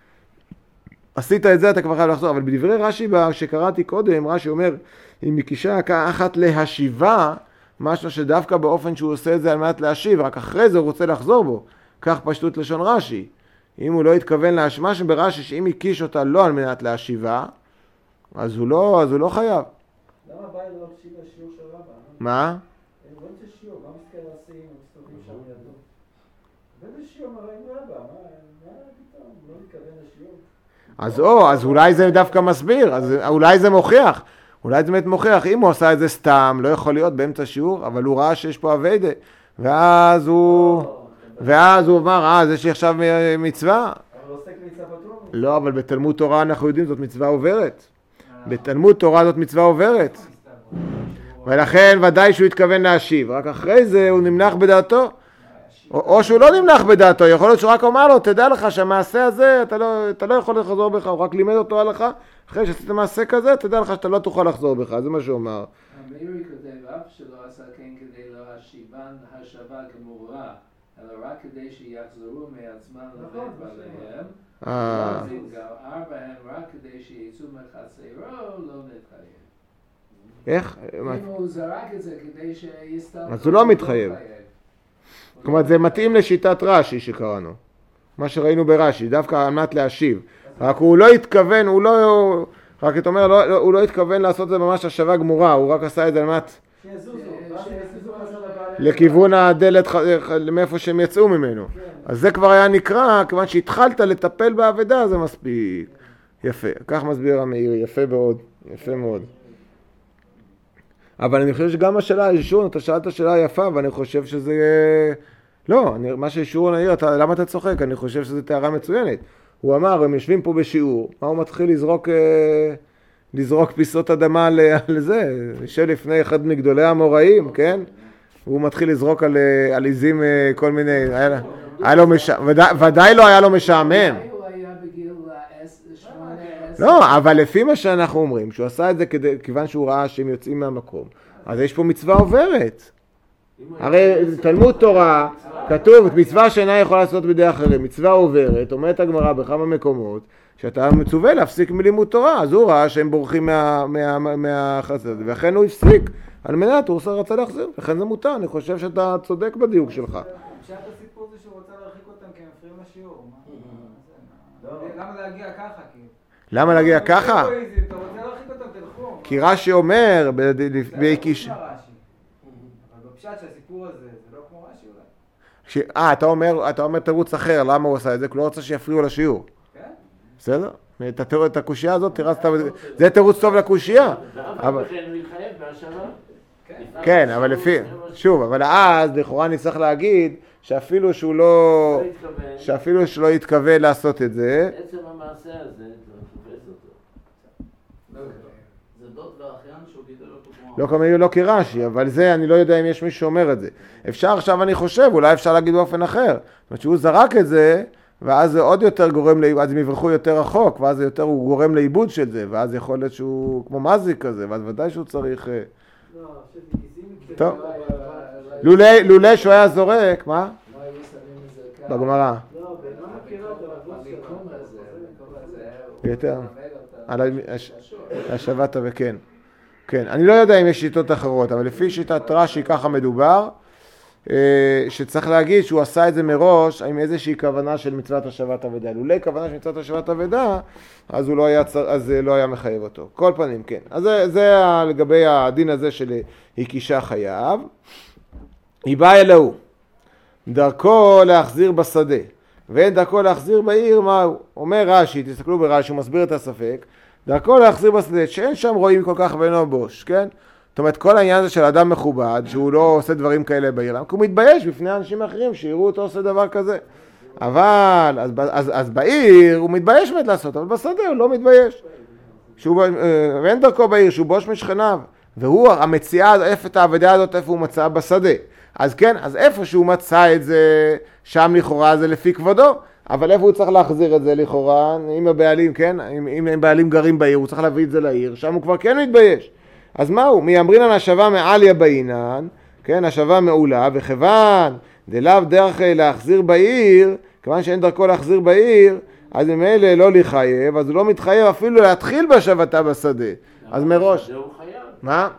עשית את זה, אתה כבר חייב לחזור. אבל בדברי רש"י, שקראתי קודם, רש"י אומר, אם מקישה אחת להשיבה, משהו שדווקא באופן שהוא עושה את זה על מנת להשיב, רק אחרי זה הוא רוצה לחזור בו. כך פשטות לשון רש"י. אם הוא לא התכוון להשמה שברש"י, שאם הקיש אותה לא על מנת להשיבה, אז הוא לא, אז הוא לא חייב. למה בא לא הקשיב לשיעור של רבא? מה? הם רואים את השיעור, גם מסתכל עשים, הם מסתובבים שם לידו. באיזה שיעור מראים רבא? מה פתאום? הוא לא מתכוון לשיעור. אז או, אז אולי זה דווקא מסביר, אז אולי זה מוכיח. אולי זה באמת מוכיח, אם הוא עשה את זה סתם, לא יכול להיות באמצע שיעור, אבל הוא ראה שיש פה אביידה, ואז הוא... ואז הוא אמר, אה, זה שעכשיו מצווה? אבל הוא עוסק מצווה פטור? לא, אבל בתלמוד תורה אנחנו יודעים, זאת מצווה עוברת. בתלמוד תורה זאת מצווה עוברת. ולכן ודאי שהוא התכוון להשיב, רק אחרי זה הוא נמנח בדעתו. או, או שהוא לא נמנח בדעתו, יכול להיות שהוא רק אומר לו, תדע לך שהמעשה הזה, אתה לא, אתה לא יכול לחזור בך, הוא רק לימד אותו הלכה, אחרי שעשית מעשה כזה, תדע לך שאתה לא תוכל לחזור בך, זה מה שהוא אמר. המאירי כותב, אף שלא עשה כן כדי להשיבן השבה גמורה, אלא רק כדי שיחזרו מעצמם לבית בעליהם, ארבע הם רק כדי שיצאו מחצרו, לא מתחייב. איך? אם הוא זרק את זה כדי שיסתלקו, אז הוא לא מתחייב. כלומר, זה מתאים לשיטת רש"י שקראנו. מה שראינו ברש"י, דווקא על מנת להשיב. רק הוא לא התכוון, הוא לא... רק אתה אומר, לא, הוא לא התכוון לעשות את זה ממש השבה גמורה, הוא רק עשה את זה על מנת... לכיוון הדלת, מאיפה שהם יצאו ממנו. אז זה כבר היה נקרא, כיוון שהתחלת לטפל בעבודה, זה מספיק. יפה, כך מסביר המאירי, יפה מאוד, יפה מאוד. אבל אני חושב שגם השאלה, ישורון, אתה שאלת שאלה יפה, ואני חושב שזה... לא, אני, מה שישורון העיר, אתה, למה אתה צוחק? אני חושב שזו תארה מצוינת. הוא אמר, הם יושבים פה בשיעור, מה הוא מתחיל לזרוק, אה, לזרוק פיסות אדמה לזה? יושב לפני אחד מגדולי המוראים, כן? הוא מתחיל לזרוק על, על עיזים כל מיני, היה, היה לו מש... ודאי, ודאי לא היה לו משעמם. לא, אבל לפי מה שאנחנו אומרים, שהוא עשה את זה כדי, כיוון שהוא ראה שהם יוצאים מהמקום, אז יש פה מצווה עוברת. הרי תלמוד תורה, כתוב, מצווה שאינה יכולה לעשות בידי אחרים, מצווה עוברת, אומרת הגמרא בכמה מקומות, שאתה מצווה להפסיק מלימוד תורה, אז הוא ראה שהם בורחים מהחסד, ואכן הוא הפסיק, על מנת, הוא רצה להחזיר, לכן זה מותר, אני חושב שאתה צודק בדיוק שלך. פשט הסיפור זה שהוא רוצה להרחיק אותם כי הם מפריעים לשיעור. למה להגיע ככה? למה להגיע ככה? אתה רוצה להרחיק אותם, תלכו. כי רש"י אומר, בהקיש... אבל בפשט שהסיפור הזה, זה לא כמו רש"י אולי. אה, אתה אומר, אתה אומר תירוץ אחר, למה הוא עשה את זה? כי הוא לא רוצה שיפריעו לשיעור. כן? בסדר? את הקושייה הזאת, תראה, זה תירוץ טוב לקושייה. אבל כן, הוא יחייב בהשבה. כן, אבל לפי, שוב, אבל אז לכאורה אני צריך להגיד שאפילו שהוא לא, שאפילו שלא יתכוון לעשות את זה. עצם המעשה הזה, זה תופס אותו. זה הדוד והאחיין שהוא גידל אותו כמו... לא כמובן לא כרש"י, אבל זה, אני לא יודע אם יש מי שאומר את זה. אפשר עכשיו, אני חושב, אולי אפשר להגיד באופן אחר. זאת אומרת שהוא זרק את זה, ואז זה עוד יותר גורם, אז הם יברחו יותר רחוק, ואז יותר הוא גורם לאיבוד של זה, ואז יכול להיות שהוא כמו מזיק כזה, ואז ודאי שהוא צריך... טוב. לולא שהוא היה זורק, מה? בגמרא. יותר. על השבת וכן. כן, אני לא יודע אם יש שיטות אחרות, אבל לפי שיטת רש"י ככה מדובר, שצריך להגיד שהוא עשה את זה מראש עם איזושהי כוונה של מצוות השבת אבדה. לולא כוונה של מצוות השבת אבדה, אז הוא לא היה, אז לא היה מחייב אותו. כל פנים, כן. אז זה, זה לגבי הדין הזה של הקישה חייב. היא באה אלוהו, דרכו להחזיר בשדה, ואין דרכו להחזיר בעיר, מה הוא? אומר רש"י, תסתכלו ברש"י, הוא מסביר את הספק, דרכו להחזיר בשדה, שאין שם רואים כל כך ואינו בוש, כן? זאת אומרת, כל העניין הזה של אדם מכובד, שהוא לא עושה דברים כאלה בעיר, הוא מתבייש בפני אנשים אחרים שיראו אותו עושה דבר כזה. אבל, אז, אז, אז בעיר הוא מתבייש באמת לעשות, אבל בשדה הוא לא מתבייש. שהוא, ואין דרכו בעיר, שהוא בוש משכניו, והוא המציאה, איפה את העבודה הזאת, איפה הוא מצא בשדה. אז כן, אז איפה שהוא מצא את זה, שם לכאורה זה לפי כבודו, אבל איפה הוא צריך להחזיר את זה לכאורה, אם הבעלים, כן, אם, אם הם בעלים גרים בעיר, הוא צריך להביא את זה לעיר, שם הוא כבר כן מתבייש. אז מהו? מי אמרינן השווה מעליה בעינן, כן, השווה מעולה, וכיוון דלאו דרך להחזיר בעיר, כיוון שאין דרכו להחזיר בעיר, אז ממילא לא לחייב, אז הוא לא מתחייב אפילו להתחיל בשבתה בשדה. אז מראש. מה?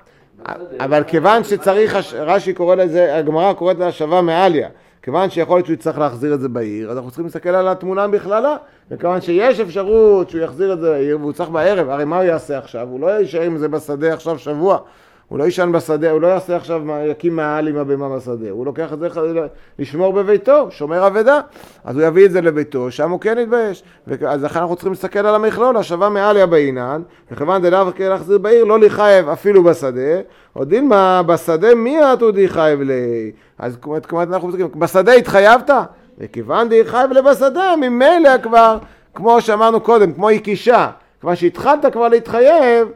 אבל כיוון שצריך, רש"י קורא לזה, הגמרא קוראת לה השווה מעליה, כיוון שיכול להיות שהוא יצטרך להחזיר את זה בעיר, אז אנחנו צריכים להסתכל על התמונה בכללה, וכיוון שיש אפשרות שהוא יחזיר את זה בעיר, והוא צריך בערב, הרי מה הוא יעשה עכשיו? הוא לא יישאר עם זה בשדה עכשיו שבוע, הוא לא יישן בשדה, הוא לא יעשה עכשיו, יקים מעל עם הבמה בשדה, הוא לוקח את זה לשמור בביתו, שומר אבדה, אז הוא יביא את זה לביתו, שם הוא כן יתבייש, אז לכן אנחנו צריכים להסתכל על המכלול, השווה מעליה בעינן, וכיוון דלאו להחזיר בעיר, לא לחייב אפילו בשדה, עוד דילמה, בשדה מי עתו דחייב לי? אז כמובן אנחנו מסתכלים, בשדה התחייבת? וכיוון דחייב לבשדה, ממילא כבר, כמו שאמרנו קודם, כמו הקישה, כיוון שהתחלת כבר להתחייב,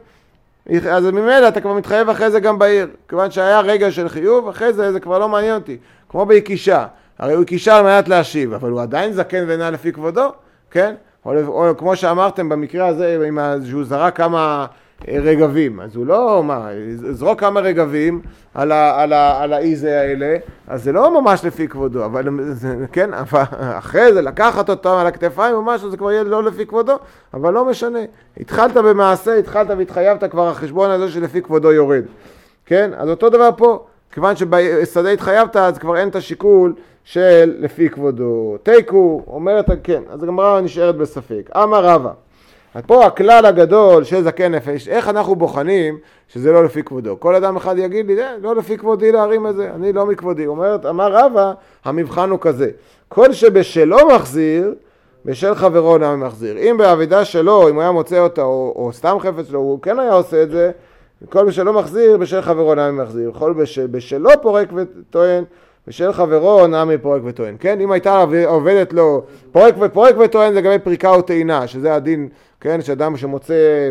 אז ממילא אתה כבר מתחייב אחרי זה גם בעיר, כיוון שהיה רגע של חיוב, אחרי זה זה כבר לא מעניין אותי, כמו בהקישה, הרי הוא הקישה על מנת להשיב, אבל הוא עדיין זקן ואינה לפי כבודו, כן? או, או כמו שאמרתם במקרה הזה, שהוא זרק כמה רגבים, אז הוא לא, מה, זרוק כמה רגבים על, ה, על, ה, על האיזה האלה, אז זה לא ממש לפי כבודו, אבל כן, אבל אחרי זה לקחת אותו על הכתפיים ממש, זה כבר יהיה לא לפי כבודו, אבל לא משנה, התחלת במעשה, התחלת והתחייבת כבר החשבון הזה שלפי כבודו יורד, כן, אז אותו דבר פה, כיוון שבשדה התחייבת, אז כבר אין את השיקול של לפי כבודו, תיקו, אומרת, כן, אז הגמרא נשארת בספק, אמר רבא, אז פה הכלל הגדול של זקן נפש, איך אנחנו בוחנים שזה לא לפי כבודו. כל אדם אחד יגיד לי, לא לפי כבודי להרים את זה, אני לא מכבודי. הוא אומר, אמר רבא, המבחן הוא כזה. כל שבשלו מחזיר, בשל חברו נמי מחזיר. אם בעבידה שלו, אם הוא היה מוצא אותה, או, או סתם חפץ שלו, הוא כן היה עושה את זה, כל בשלו מחזיר, בשל חברו נמי מחזיר. כל בשל, בשלו פורק וטוען, בשל חברו נמי פורק וטוען. כן, אם הייתה עובדת לו פורק ופורק וטוען, זה גם פריקה או טעינה, שזה הדין, כן, שאדם שמוצא,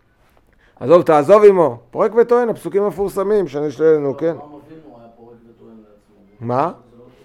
עזוב, תעזוב עמו, פורק וטוען, הפסוקים המפורסמים שנשאר לנו, כן? אברהם אבינו היה פורק וטוען לעצמו. מה? גם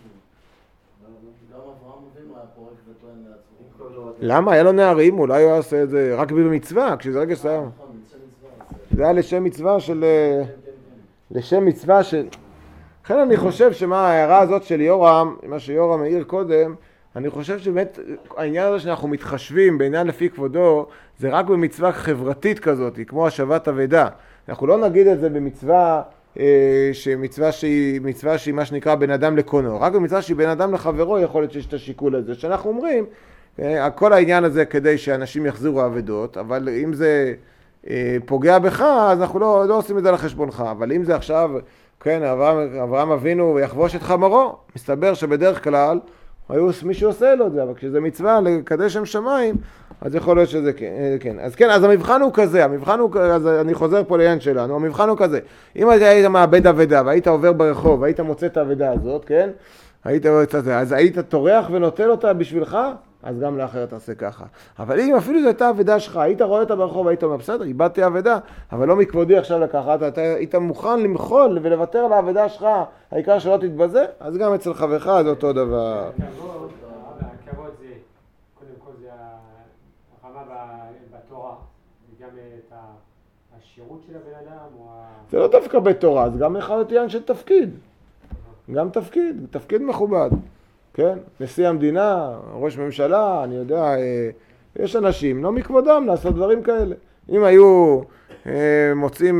אברהם אבינו היה פורק וטוען לעצמו. למה? היה לו נערים, אולי הוא עושה את זה רק במצווה, כשזה רגע שהיה. זה היה לשם מצווה של... לשם מצווה של... לכן אני חושב שמה ההערה הזאת של יורם, מה שיורם העיר קודם, אני חושב שבאמת העניין הזה שאנחנו מתחשבים בעניין לפי כבודו, זה רק במצווה חברתית כזאת, כמו השבת אבדה. אנחנו לא נגיד את זה במצווה, אה, שמצווה שהיא, מצווה שהיא מה שנקרא בן אדם לקונו. רק במצווה שהיא בן אדם לחברו יכול להיות שיש את השיקול הזה. שאנחנו אומרים, אה, כל העניין הזה כדי שאנשים יחזירו אבדות, אבל אם זה אה, פוגע בך, אז אנחנו לא, לא עושים את זה לחשבונך. אבל אם זה עכשיו, כן, אברהם, אברהם אבינו יחבוש את חמורו, מסתבר שבדרך כלל, היו מישהו עושה לו את זה, אבל כשזה מצווה לקדש שם שמיים, אז יכול להיות שזה כן. אז כן, אז המבחן הוא כזה, המבחן הוא, אז אני חוזר פה לעניין שלנו, המבחן הוא כזה. אם היית מאבד אבדה והיית עובר ברחוב, והיית מוצא את האבדה הזאת, כן? היית, אז היית תורח ונוטל אותה בשבילך? אז גם לאחר תעשה ככה. אבל אם אפילו זו הייתה אבדה שלך, היית רואה אותה ברחוב, היית אומר, בסדר, איבדתי אבדה, אבל לא מכבודי עכשיו לקחת, אתה היית מוכן למחול ולוותר על האבדה שלך, העיקר שלא תתבזה, אז גם אצל חברך זה אותו דבר. הכבוד זה, קודם כל זה הרמה בתורה, וגם את השירות של הבן אדם, או ה... זה לא דווקא בתורה, זה גם אחד עניין של תפקיד. גם תפקיד, תפקיד מכובד. כן? נשיא המדינה, ראש ממשלה, אני יודע, יש אנשים, לא מכבודם לעשות דברים כאלה. אם היו מוצאים,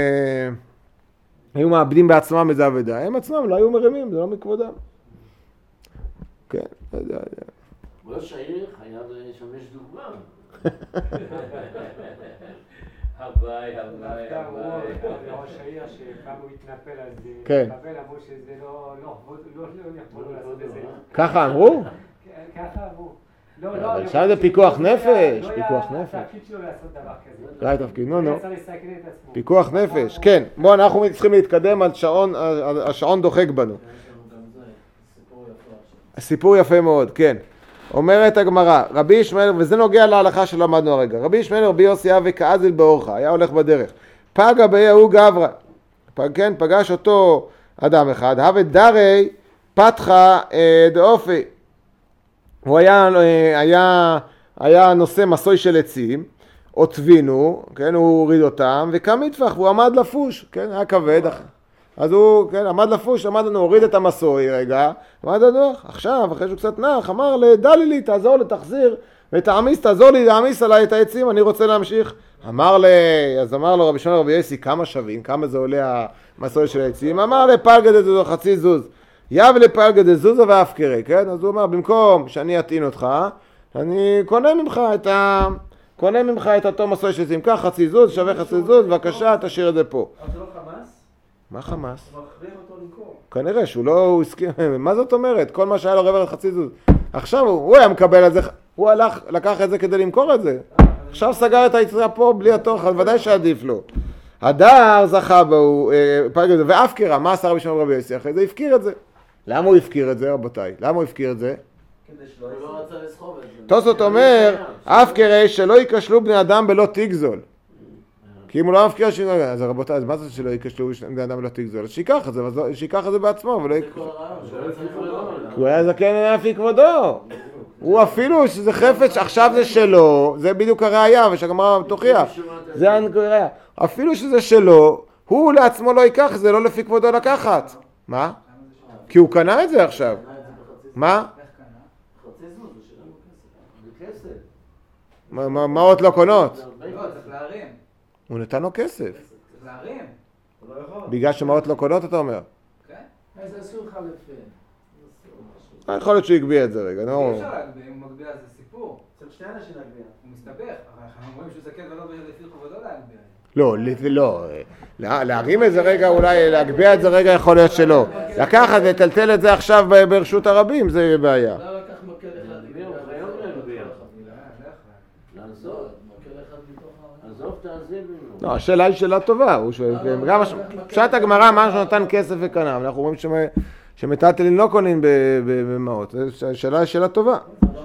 היו מאבדים בעצמם איזה אבדה, הם עצמם לא היו מרימים, זה לא מכבודם. כן, לא יודע, יודע. ראש העיר חייב לשמש דוגמה. הוואי, הוואי, הוואי. ראש העיר שפעם הוא התנפל על זה, כן. התנפל אמרו שזה לא יכולו לעשות את זה. ככה אמרו? ככה אמרו. אבל שם זה פיקוח נפש, פיקוח נפש. התפקיד שלו לעשות דבר כזה. זה היה תפקיד, נו נו. צריך לסכן את עצמו. פיקוח נפש, כן. בואו, אנחנו צריכים להתקדם על שעון, השעון דוחק בנו. סיפור יפה מאוד, כן. אומרת הגמרא, רבי ישמעאל, וזה נוגע להלכה שלמדנו הרגע, רבי ישמעאל רבי יוסי אבי כאזל באורחה, היה הולך בדרך, פגע בהוא גברא, כן, פגש אותו אדם אחד, הווה דרי פתחה דאופי, הוא היה, היה, היה נושא מסוי של עצים, עוטבינו, כן, הוא הוריד אותם, וקם מטפח, והוא עמד לפוש, כן, היה כבד, אז הוא, כן, עמד לפוש, עמד לנו, הוריד את המסוי רגע, עמד לנוח, עכשיו, אחרי שהוא קצת נח, אמר לדלי לי, תעזור לי, תחזיר, ותעמיס, תעזור לי, תעמיס עליי את העצים, אני רוצה להמשיך. אמר לי, אז אמר לו רבי שמעון רבי יוסי, כמה שווים, כמה זה עולה המסוי של העצים? אמר לי, פלגא דזוזו, חצי זוז, יב לפלגא דזוזו ואפקרי, כן? אז הוא אמר, במקום שאני אטעין אותך, אני קונה ממך את ה... קונה ממך את אותו מסוי של עצים, קח חצי זוז, שווה חצי זוז, בבקשה, תשאיר את זה פה. אבל זה לא חמאס? מה חמאס? הוא מכריח אותו למכור. כנראה שהוא לא, הוא הסכים, מה זאת אומרת? כל מה שהיה לו רבע חצי זוז. עכשיו הוא, הוא היה מקבל את זה, הוא הלך, לקח את זה כדי למכור את זה. עכשיו סגר את היצירה פה בלי התוך, אז ודאי שעדיף לו. הדר זכה בו, פגע את זה, ואף קרא, מה עשה רבי שמעון רבי יוסי? אחרי זה הפקיר את זה. למה הוא הפקיר את זה, רבותיי? למה הוא הפקיר את זה? כדי שלא הוא לא רצה לסחוב את זה. תוספות אומר, אף קרא שלא ייכשלו בני אדם בלא תגזול. כי אם הוא לא מפקיע שינוי, אז רבותיי, אז מה זה שלא יקשלו בני אדם ולא תגזול? אז שיקח את זה, שיקח את זה בעצמו, ולא יקשלו. זה כל הרעיון, שלא יצא כבודו. כי הוא היה זקן לפי כבודו. הוא אפילו שזה חפץ, עכשיו זה שלו, זה בדיוק הראייה, ושהגמרא תוכיח. זה הראייה. אפילו שזה שלו, הוא לעצמו לא ייקח, זה לא לפי כבודו לקחת. מה? כי הוא קנה את זה עכשיו. מה? חצי זוז, זה שלנו כסף. זה כסף. מה עוד לא קונות? לא, צריך להרים. הוא נתן לו כסף. צריך להרים. הוא לא יכול. בגלל שמעות לא קונות, אתה אומר? כן? אז אסור לך לפי. יכול להיות שהוא הגביע את זה רגע, נו. אי אפשר להגביע, אם הוא מגביע זה סיפור. צריך שני אנשים להגביע. הוא מסתבך, אבל אנחנו אומרים שהוא זקן ולא לפי כבודו להגביע. לא, לא, להרים את זה רגע, אולי להגביע את זה רגע יכול להיות שלא. לקחת וטלטל את זה עכשיו ברשות הרבים, זה יהיה בעיה. לא לקח מקל אחד. עזוב תעזיב ממנו. לא, השאלה היא שאלה טובה. פשט הגמרא, מה שנתן כסף וקנה, אנחנו אומרים שמטלטלין לא קונים במעות. השאלה היא שאלה טובה.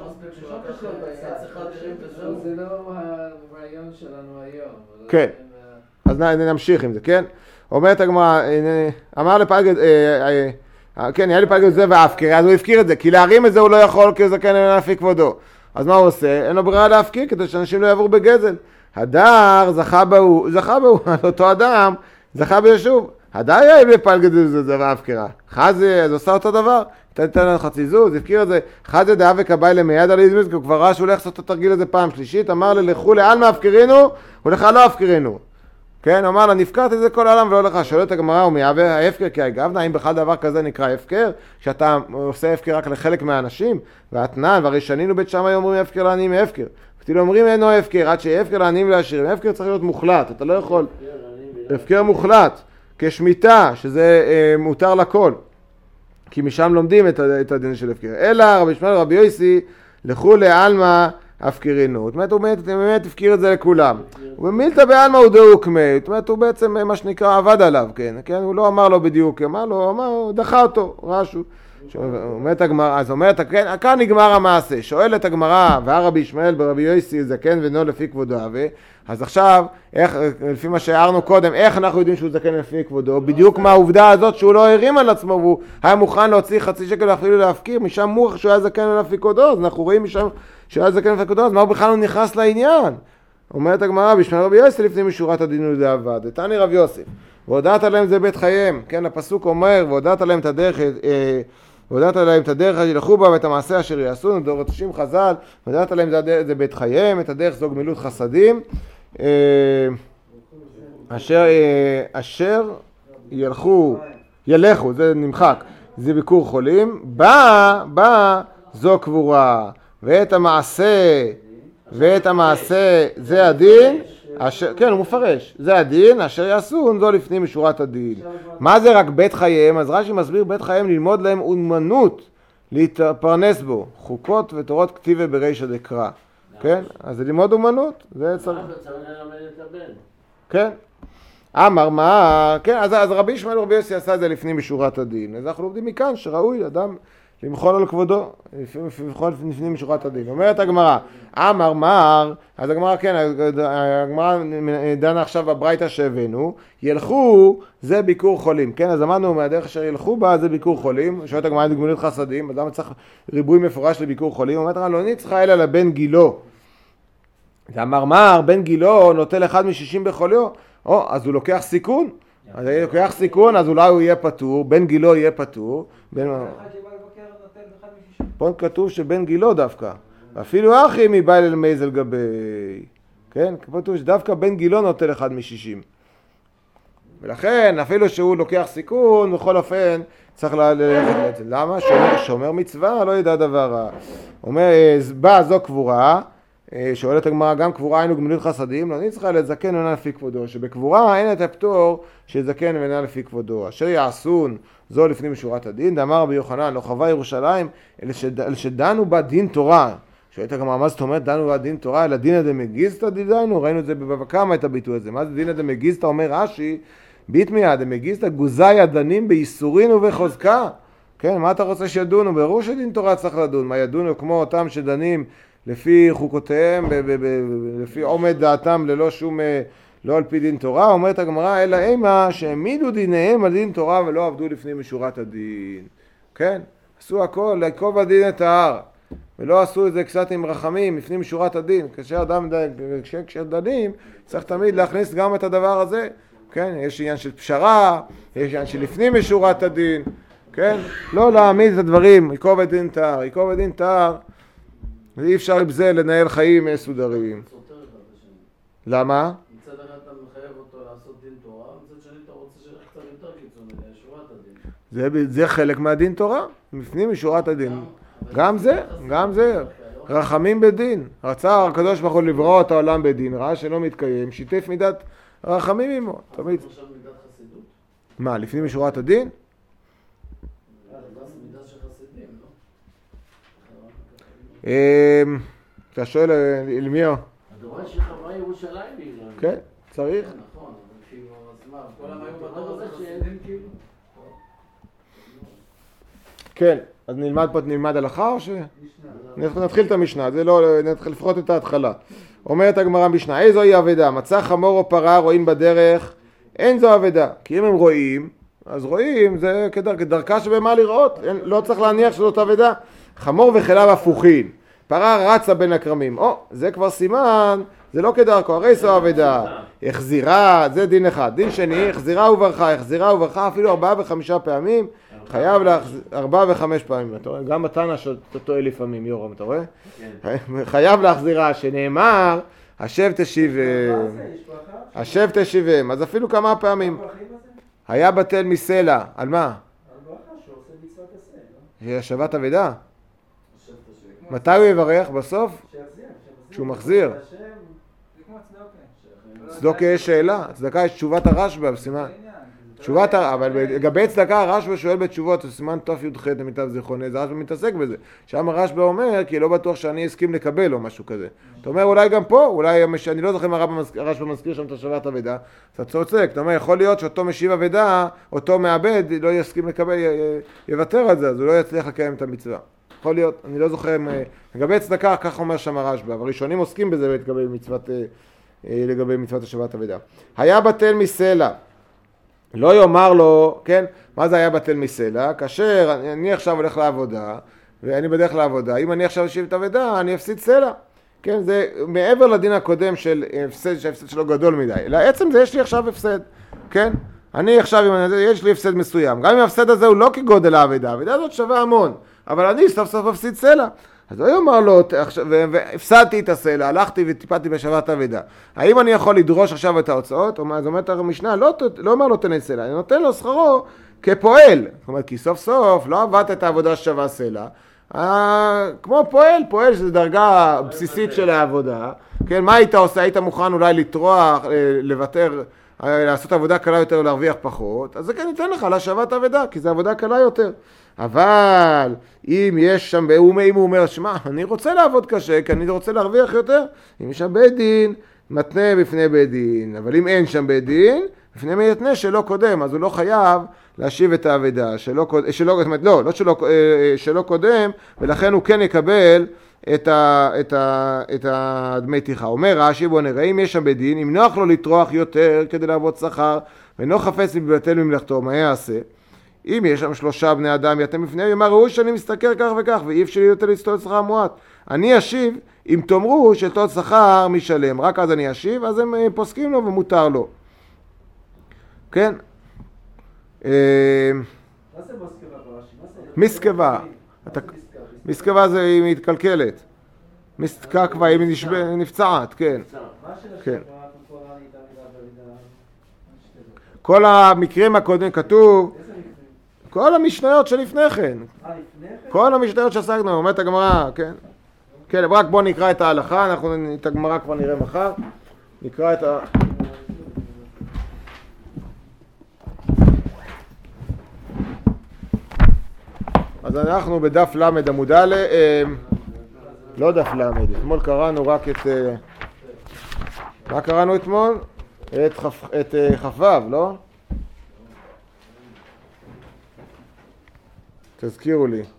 זה לא הרעיון שלנו היום. כן, אז נמשיך עם זה, כן? אומרת הגמרא, אמר לפלגת, כן, היה לפלגת זה ואפקר, אז הוא הפקיר את זה, כי להרים את זה הוא לא יכול, כי הוא זקן לפי כבודו. אז מה הוא עושה? אין לו ברירה להפקיר, כדי שאנשים לא יעברו בגזל. הדר זכה בהו, זכה בהו, אותו אדם זכה בישוב. הדר היה לפלגת זה ואפקרה. חזי, אז עושה אותו דבר, תתן לנו חצי זוז, הפקיר את זה. חזי דעה וקבאי למייד על איזמיס, כי הוא כבר ראה שהוא הולך לעשות את התרגיל הזה פעם שלישית, אמר לי, לכו לאן מאפקרינו, ולך לא אפקרינו. כן, הוא אמר לה, נפקרת את זה כל העולם ולא לך. שואל את הגמרא, הוא מייבא ההפקר כאגבנה, האם בכלל דבר כזה נקרא הפקר? שאתה עושה הפקר רק לחלק מהאנשים? והתנן, והרי שנינו בית שמאי אומרים הפקר לעניים הפקר. ותילו אומרים אינו הפקר, עד שהפקר לעניים ולעשירים. הפקר צריך להיות מוחלט, אתה לא יכול. הפקר מוחלט, כשמיטה, שזה אה, מותר לכל. כי משם לומדים את, את הדין של הפקר. אלא רבי שמעון רבי יוסי, לכו לעלמא הפקרינו. זאת אומרת, הוא באמת הפקיר את זה לכולם. ובמילתא בעלמא הוא דאוקמי. זאת אומרת, הוא בעצם מה שנקרא עבד עליו, כן? כן? הוא לא אמר לו בדיוק, אמר לו, אמר, הוא דחה אותו, רש"ו. אומרת הגמרא, אז אומרת, כאן נגמר המעשה, שואלת הגמרא, והרבי ישמעאל ברבי יוסי זקן ואינו לפי כבודו אהבה, אז עכשיו, איך, לפי מה שהערנו קודם, איך אנחנו יודעים שהוא זקן לפי כבודו? בדיוק מהעובדה הזאת שהוא לא הרים על עצמו, והוא היה מוכן להוציא חצי שקל ואפילו להפקיר, משם מוכח שהוא היה זקן לפי כבודו, אז אנחנו רואים משם שהוא היה זקן לפי כבודו, אז מה הוא בכלל לא נכנס לעניין? אומרת הגמרא, בשמעאל רבי יוסי לפנים משורת הדין ולדאבד, ותעני רב יוסף, והודעת עליהם זה בית חייהם, כן, הפסוק אומר, והודעת עליהם את הדרך, אה, והודעת עליהם את הדרך שילכו בה ואת המעשה אשר יעשו, דורשים חז"ל, והודעת עליהם זה, זה בית חייהם, את הדרך זו גמילות חסדים, אה, אשר, אה, אשר ילכו, ילכו, זה נמחק, זה ביקור חולים, בא, בא, זו קבורה, ואת המעשה, ואת המעשה, זה הדין, אשר, כן, הוא מפרש, זה הדין, אשר יעשו, זו לפנים משורת הדין. מה זה רק בית חייהם? אז רש"י מסביר בית חייהם ללמוד להם אומנות, להתפרנס בו, חוקות ותורות כתיבה ברישא דקרא. כן? אז זה ללמוד אומנות, זה צריך. כן. אמר מה, כן, אז, אז רבי ישמעאל רבי יוסי עשה את זה לפנים משורת הדין. אז אנחנו לומדים מכאן שראוי אדם למחול על כבודו, למחול לפנים משורת הדין. אומרת הגמרא, אמר מר, אז הגמרא, כן, הגמרא דנה עכשיו בברייתא שהבאנו, ילכו, זה ביקור חולים. כן, אז אמרנו מהדרך אשר ילכו בה, זה ביקור חולים. שואלת הגמרא את גמילות חסדים, אדם צריך ריבוי מפורש לביקור חולים. אומרת הגמרא, לא נצחה אלא לבן גילו. אמר מר, בן גילו נוטל אחד משישים בחוליו. או, אז הוא לוקח סיכון. אז הוא לוקח סיכון, אז אולי הוא יהיה פטור, בן גילו יהיה פטור. פה כתוב שבן גילו דווקא, אפילו אחי מבעל אל מייזל גבי, כן? כתוב שדווקא בן גילו נוטל אחד משישים. ולכן, אפילו שהוא לוקח סיכון, בכל אופן, צריך ללכת. למה? שומר, שומר מצווה, לא ידע דבר רע. אומר, בא זו קבורה, שואלת הגמרא, גם קבורה היינו גמילות חסדים, לא נצטרך לזקן ואינה לפי כבודו, שבקבורה אין את הפטור שזקן ואינה לפי כבודו. אשר יעשון, זו לפנים משורת הדין, דאמר רבי יוחנן, לא חווה ירושלים, אלה שדנו בה דין תורה. שואלת הגמרא, מה זאת אומרת דנו בה דין תורה, אלא דינא דמגיסתא דידיינו, ראינו את זה בבבא קמא את הביטוי הזה. מה זה דינא דמגיסתא? אומר רש"י, ביטמיא דמגיסתא גוזאי הדנים בייסורין ובחוזקה. כן, מה אתה רוצה שידונו? ברור שדין תורה צריך לדון, מה ידונו כמו אותם שדנים לפי חוקותיהם, ב- ב- ב- לפי עומד דעתם ללא שום, לא על פי דין תורה. אומרת הגמרא, אלא אימה שהעמידו דיניהם על דין תורה ולא עבדו לפנים משורת הדין. כן? עשו הכל, לעקוב הדין את ההר. ולא עשו את זה קצת עם רחמים, לפנים משורת הדין. כאשר אדם, כשדנים, צריך תמיד להכניס גם את הדבר הזה. כן? יש עניין של פשרה, יש עניין של לפנים משורת הדין. כן? לא להעמיד את הדברים, עקוב הדין את ההר. עקוב הדין את ההר. ואי אפשר בזה לנהל חיים מסודרים. למה? מצד אחד אתה מחייב אותו לעשות דין תורה, מצד שני אתה רוצה שילך קצת יותר קיצוני, שורת הדין. זה חלק מהדין תורה, לפנים משורת הדין. גם זה, גם זה. רחמים בדין. רצה הקדוש ברוך הוא לברוא את העולם בדין, ראה שלא מתקיים, שיתף מידת רחמים עמו. תמיד. מה, לפנים משורת הדין? אתה שואל אל מי הוא? אתה רואה שחווה ירושלים בגלל. כן, צריך. נכון, אבל כאילו, אז מה, כל היום בדור הזה חסידים כאילו? כן, אז נלמד פה, נלמד הלכה או ש... נתחיל את המשנה, זה לא, נתחיל לפחות את ההתחלה. אומרת הגמרא משנה, איזו היא אבדה? מצא חמור או פרה רואים בדרך, אין זו אבדה. כי אם הם רואים, אז רואים, זה כדרכה שבמה לראות, לא צריך להניח שזאת אבדה. חמור וכליו הפוכין, פרה רצה בין הכרמים, או, זה כבר סימן, זה לא כדרכו, הרי זו אבדה, החזירה, זה דין אחד, דין שני, החזירה וברכה, החזירה וברכה אפילו ארבעה וחמישה פעמים, חייב להחזיר, ארבעה וחמש פעמים, אתה רואה? גם מתנה שאתה טועה לפעמים, יורם, אתה רואה? חייב להחזירה, שנאמר, השב תשיבם, השב תשיבם, אז אפילו כמה פעמים, היה בטל מסלע, על מה? השבת אבדה? מתי הוא יברך? בסוף? כשהוא מחזיר. צדוקה יש שאלה, צדקה יש תשובת הרשב"א בסימן. תשובת, אבל לגבי צדקה הרשב"א שואל בתשובות, סימן תוף י"ח למיטב זיכרוני, זה הרשב"א מתעסק בזה. שם הרשב"א אומר, כי לא בטוח שאני אסכים לקבל או משהו כזה. אתה אומר, אולי גם פה, אולי, אני לא זוכר מה הרשב"א מזכיר שם את השבת אבדה, אתה צודק, אתה אומר, יכול להיות שאותו משיב אבדה, אותו מעבד, לא יסכים לקבל, יוותר על זה, אז הוא לא יצליח לקיים את המצווה. יכול להיות, אני לא זוכר, לגבי צדקה, כך אומר שם הרשב"א, אבל ראשונים עוסקים בזה לגבי מצוות, לגבי מצוות השבת אבדה. היה בטל מסלע. לא יאמר לו, כן, מה זה היה בטל מסלע? כאשר אני, אני עכשיו הולך לעבודה, ואני בדרך לעבודה, אם אני עכשיו אשיב את האבדה, אני אפסיד סלע. כן, זה מעבר לדין הקודם של הפסד, שההפסד שלו גדול מדי. לעצם זה יש לי עכשיו הפסד, כן? אני עכשיו, יש לי הפסד מסוים. גם אם ההפסד הזה הוא לא כגודל האבדה, האבדה הזאת שווה המון, אבל אני סוף סוף אפסיד סלע. אז הוא יאמר לו, והפסדתי את הסלע, הלכתי וטיפלתי בשבת אבדה. האם אני יכול לדרוש עכשיו את ההוצאות? אז אומרת המשנה, לא, לא אומר לו תן סלע, אני נותן לו שכרו כפועל. זאת אומרת, כי סוף סוף לא עבדת את העבודה ששווה סלע. כמו פועל, פועל שזה דרגה בסיסית של העבודה. כן, מה היית עושה? היית מוכן אולי לטרוח, לוותר, לעשות עבודה קלה יותר ולהרוויח פחות. אז זה כן ניתן לך להשבת אבדה, כי זו עבודה קלה יותר. אבל אם יש שם, אם הוא אומר, שמע, אני רוצה לעבוד קשה, כי אני רוצה להרוויח יותר, אם יש שם בית דין, מתנה בפני בית דין, אבל אם אין שם בית דין, בפני מי יתנה שלא קודם, אז הוא לא חייב להשיב את האבדה, שלא קודם, שלא, לא, לא שלא, שלא קודם, ולכן הוא כן יקבל את ה, את ה, את הדמי תיכה. אומר רש"י, בוא נראה, אם יש שם בית דין, אם נוח לו לטרוח יותר כדי לעבוד שכר, ואינו חפץ מבטל ממלאכתו, מה יעשה? אם יש שם שלושה בני אדם, יתם בפניהם, יאמר, ראוי שאני מסתכל כך וכך, ואי אפשר יותר לסתות שכר מועט. אני אשיב, אם תאמרו שתות שכר משלם, רק אז אני אשיב, אז הם פוסקים לו ומותר לו. כן? מה זה מסקבה ברש"י? מסקבה. מסקבה זה היא מתקלקלת. מסקבה היא נפצעת, כן. מה של כן. השבת הוא קורא לי את המילה במידה? כל המקרים הקודם כתוב, איזה מקרים? כל המשניות שלפני כן. אה, לפני כן? כל המשניות שעסקנו, אומרת הגמרא, כן? כן, רק בואו נקרא את ההלכה, אנחנו את הגמרא כבר נראה מחר. נקרא את ה... אז אנחנו בדף למד עמוד א', לא דף למד, אתמול קראנו רק את... מה קראנו אתמול? את, חפ... את חפב, לא? תזכירו לי.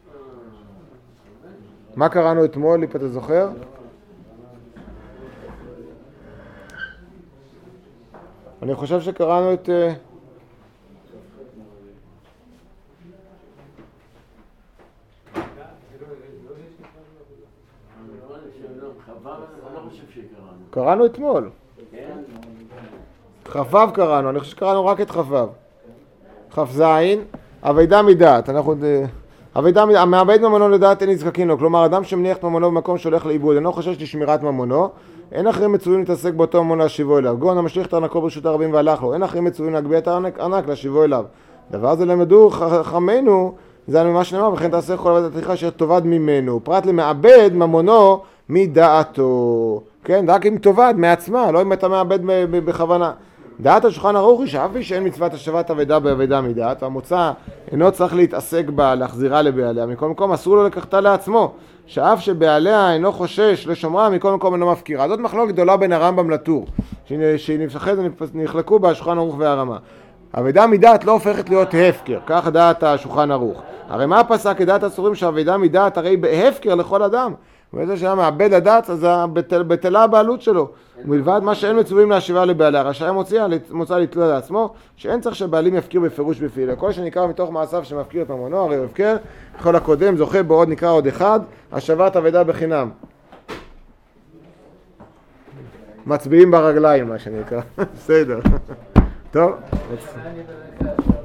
מה קראנו אתמול, ליפ, אתה זוכר? אני חושב שקראנו את... קראנו אתמול. חפב קראנו, אני חושב שקראנו רק את חפב. חף זין, אבידה מדעת. אנחנו... אבידה מדעת, המאבד ממונו לדעת אין נזקקים לו. כלומר, אדם שמניח את ממונו במקום שהולך לאיבוד, אינו חושש לשמירת ממונו, אין אחרים מצווים להתעסק באותו ממון להשיבו אליו. גאון המשליך את ארנקו ברשות הרבים והלך לו, אין אחרים מצווים להגביה את הארנק להשיבו אליו. דבר זה למדו חכמינו, זה מה שנאמר, וכן תעשה כל עבודת הטרחה אשר תאבד ממנו. פרט למאבד ממונו מדעתו. כן, רק אם תאבד מעצמה, לא אם אתה מאבד בכוונה. דעת השולחן ערוך היא שאף שאין מצוות השבת אבדה באבדה מדעת, והמוצא אינו צריך להתעסק בה, להחזירה לבעליה. מכל מקום אסור לו לקחתה לעצמו, שאף שבעליה אינו חושש לשומרה, מכל מקום אינו מפקירה. זאת מחלוקת גדולה בין הרמב"ם לטור, שנפסחת ונחלקו בה השולחן ערוך והרמה. אבדה מדעת לא הופכת להיות הפקר, כך דעת השולחן ערוך. הרי מה פסק כדעת הסורים שאבדה מדעת הרי בהפקר לכל אדם? וזה שהיה מאבד לדעת, אז בטלה הבעלות שלו. ומלבד מה שאין מצווים להשיבה לבעליה, רשאי מוציא, מוצא לתלות לעצמו, שאין צריך שבעלים יפקיר בפירוש בפעילה. כל שנקרא מתוך מעשיו שמפקיר את ממונו, הרי הפקר, כל הקודם זוכה בעוד נקרא עוד אחד, השבת אבדה בחינם. מצביעים ברגליים, מה שנקרא. בסדר. טוב.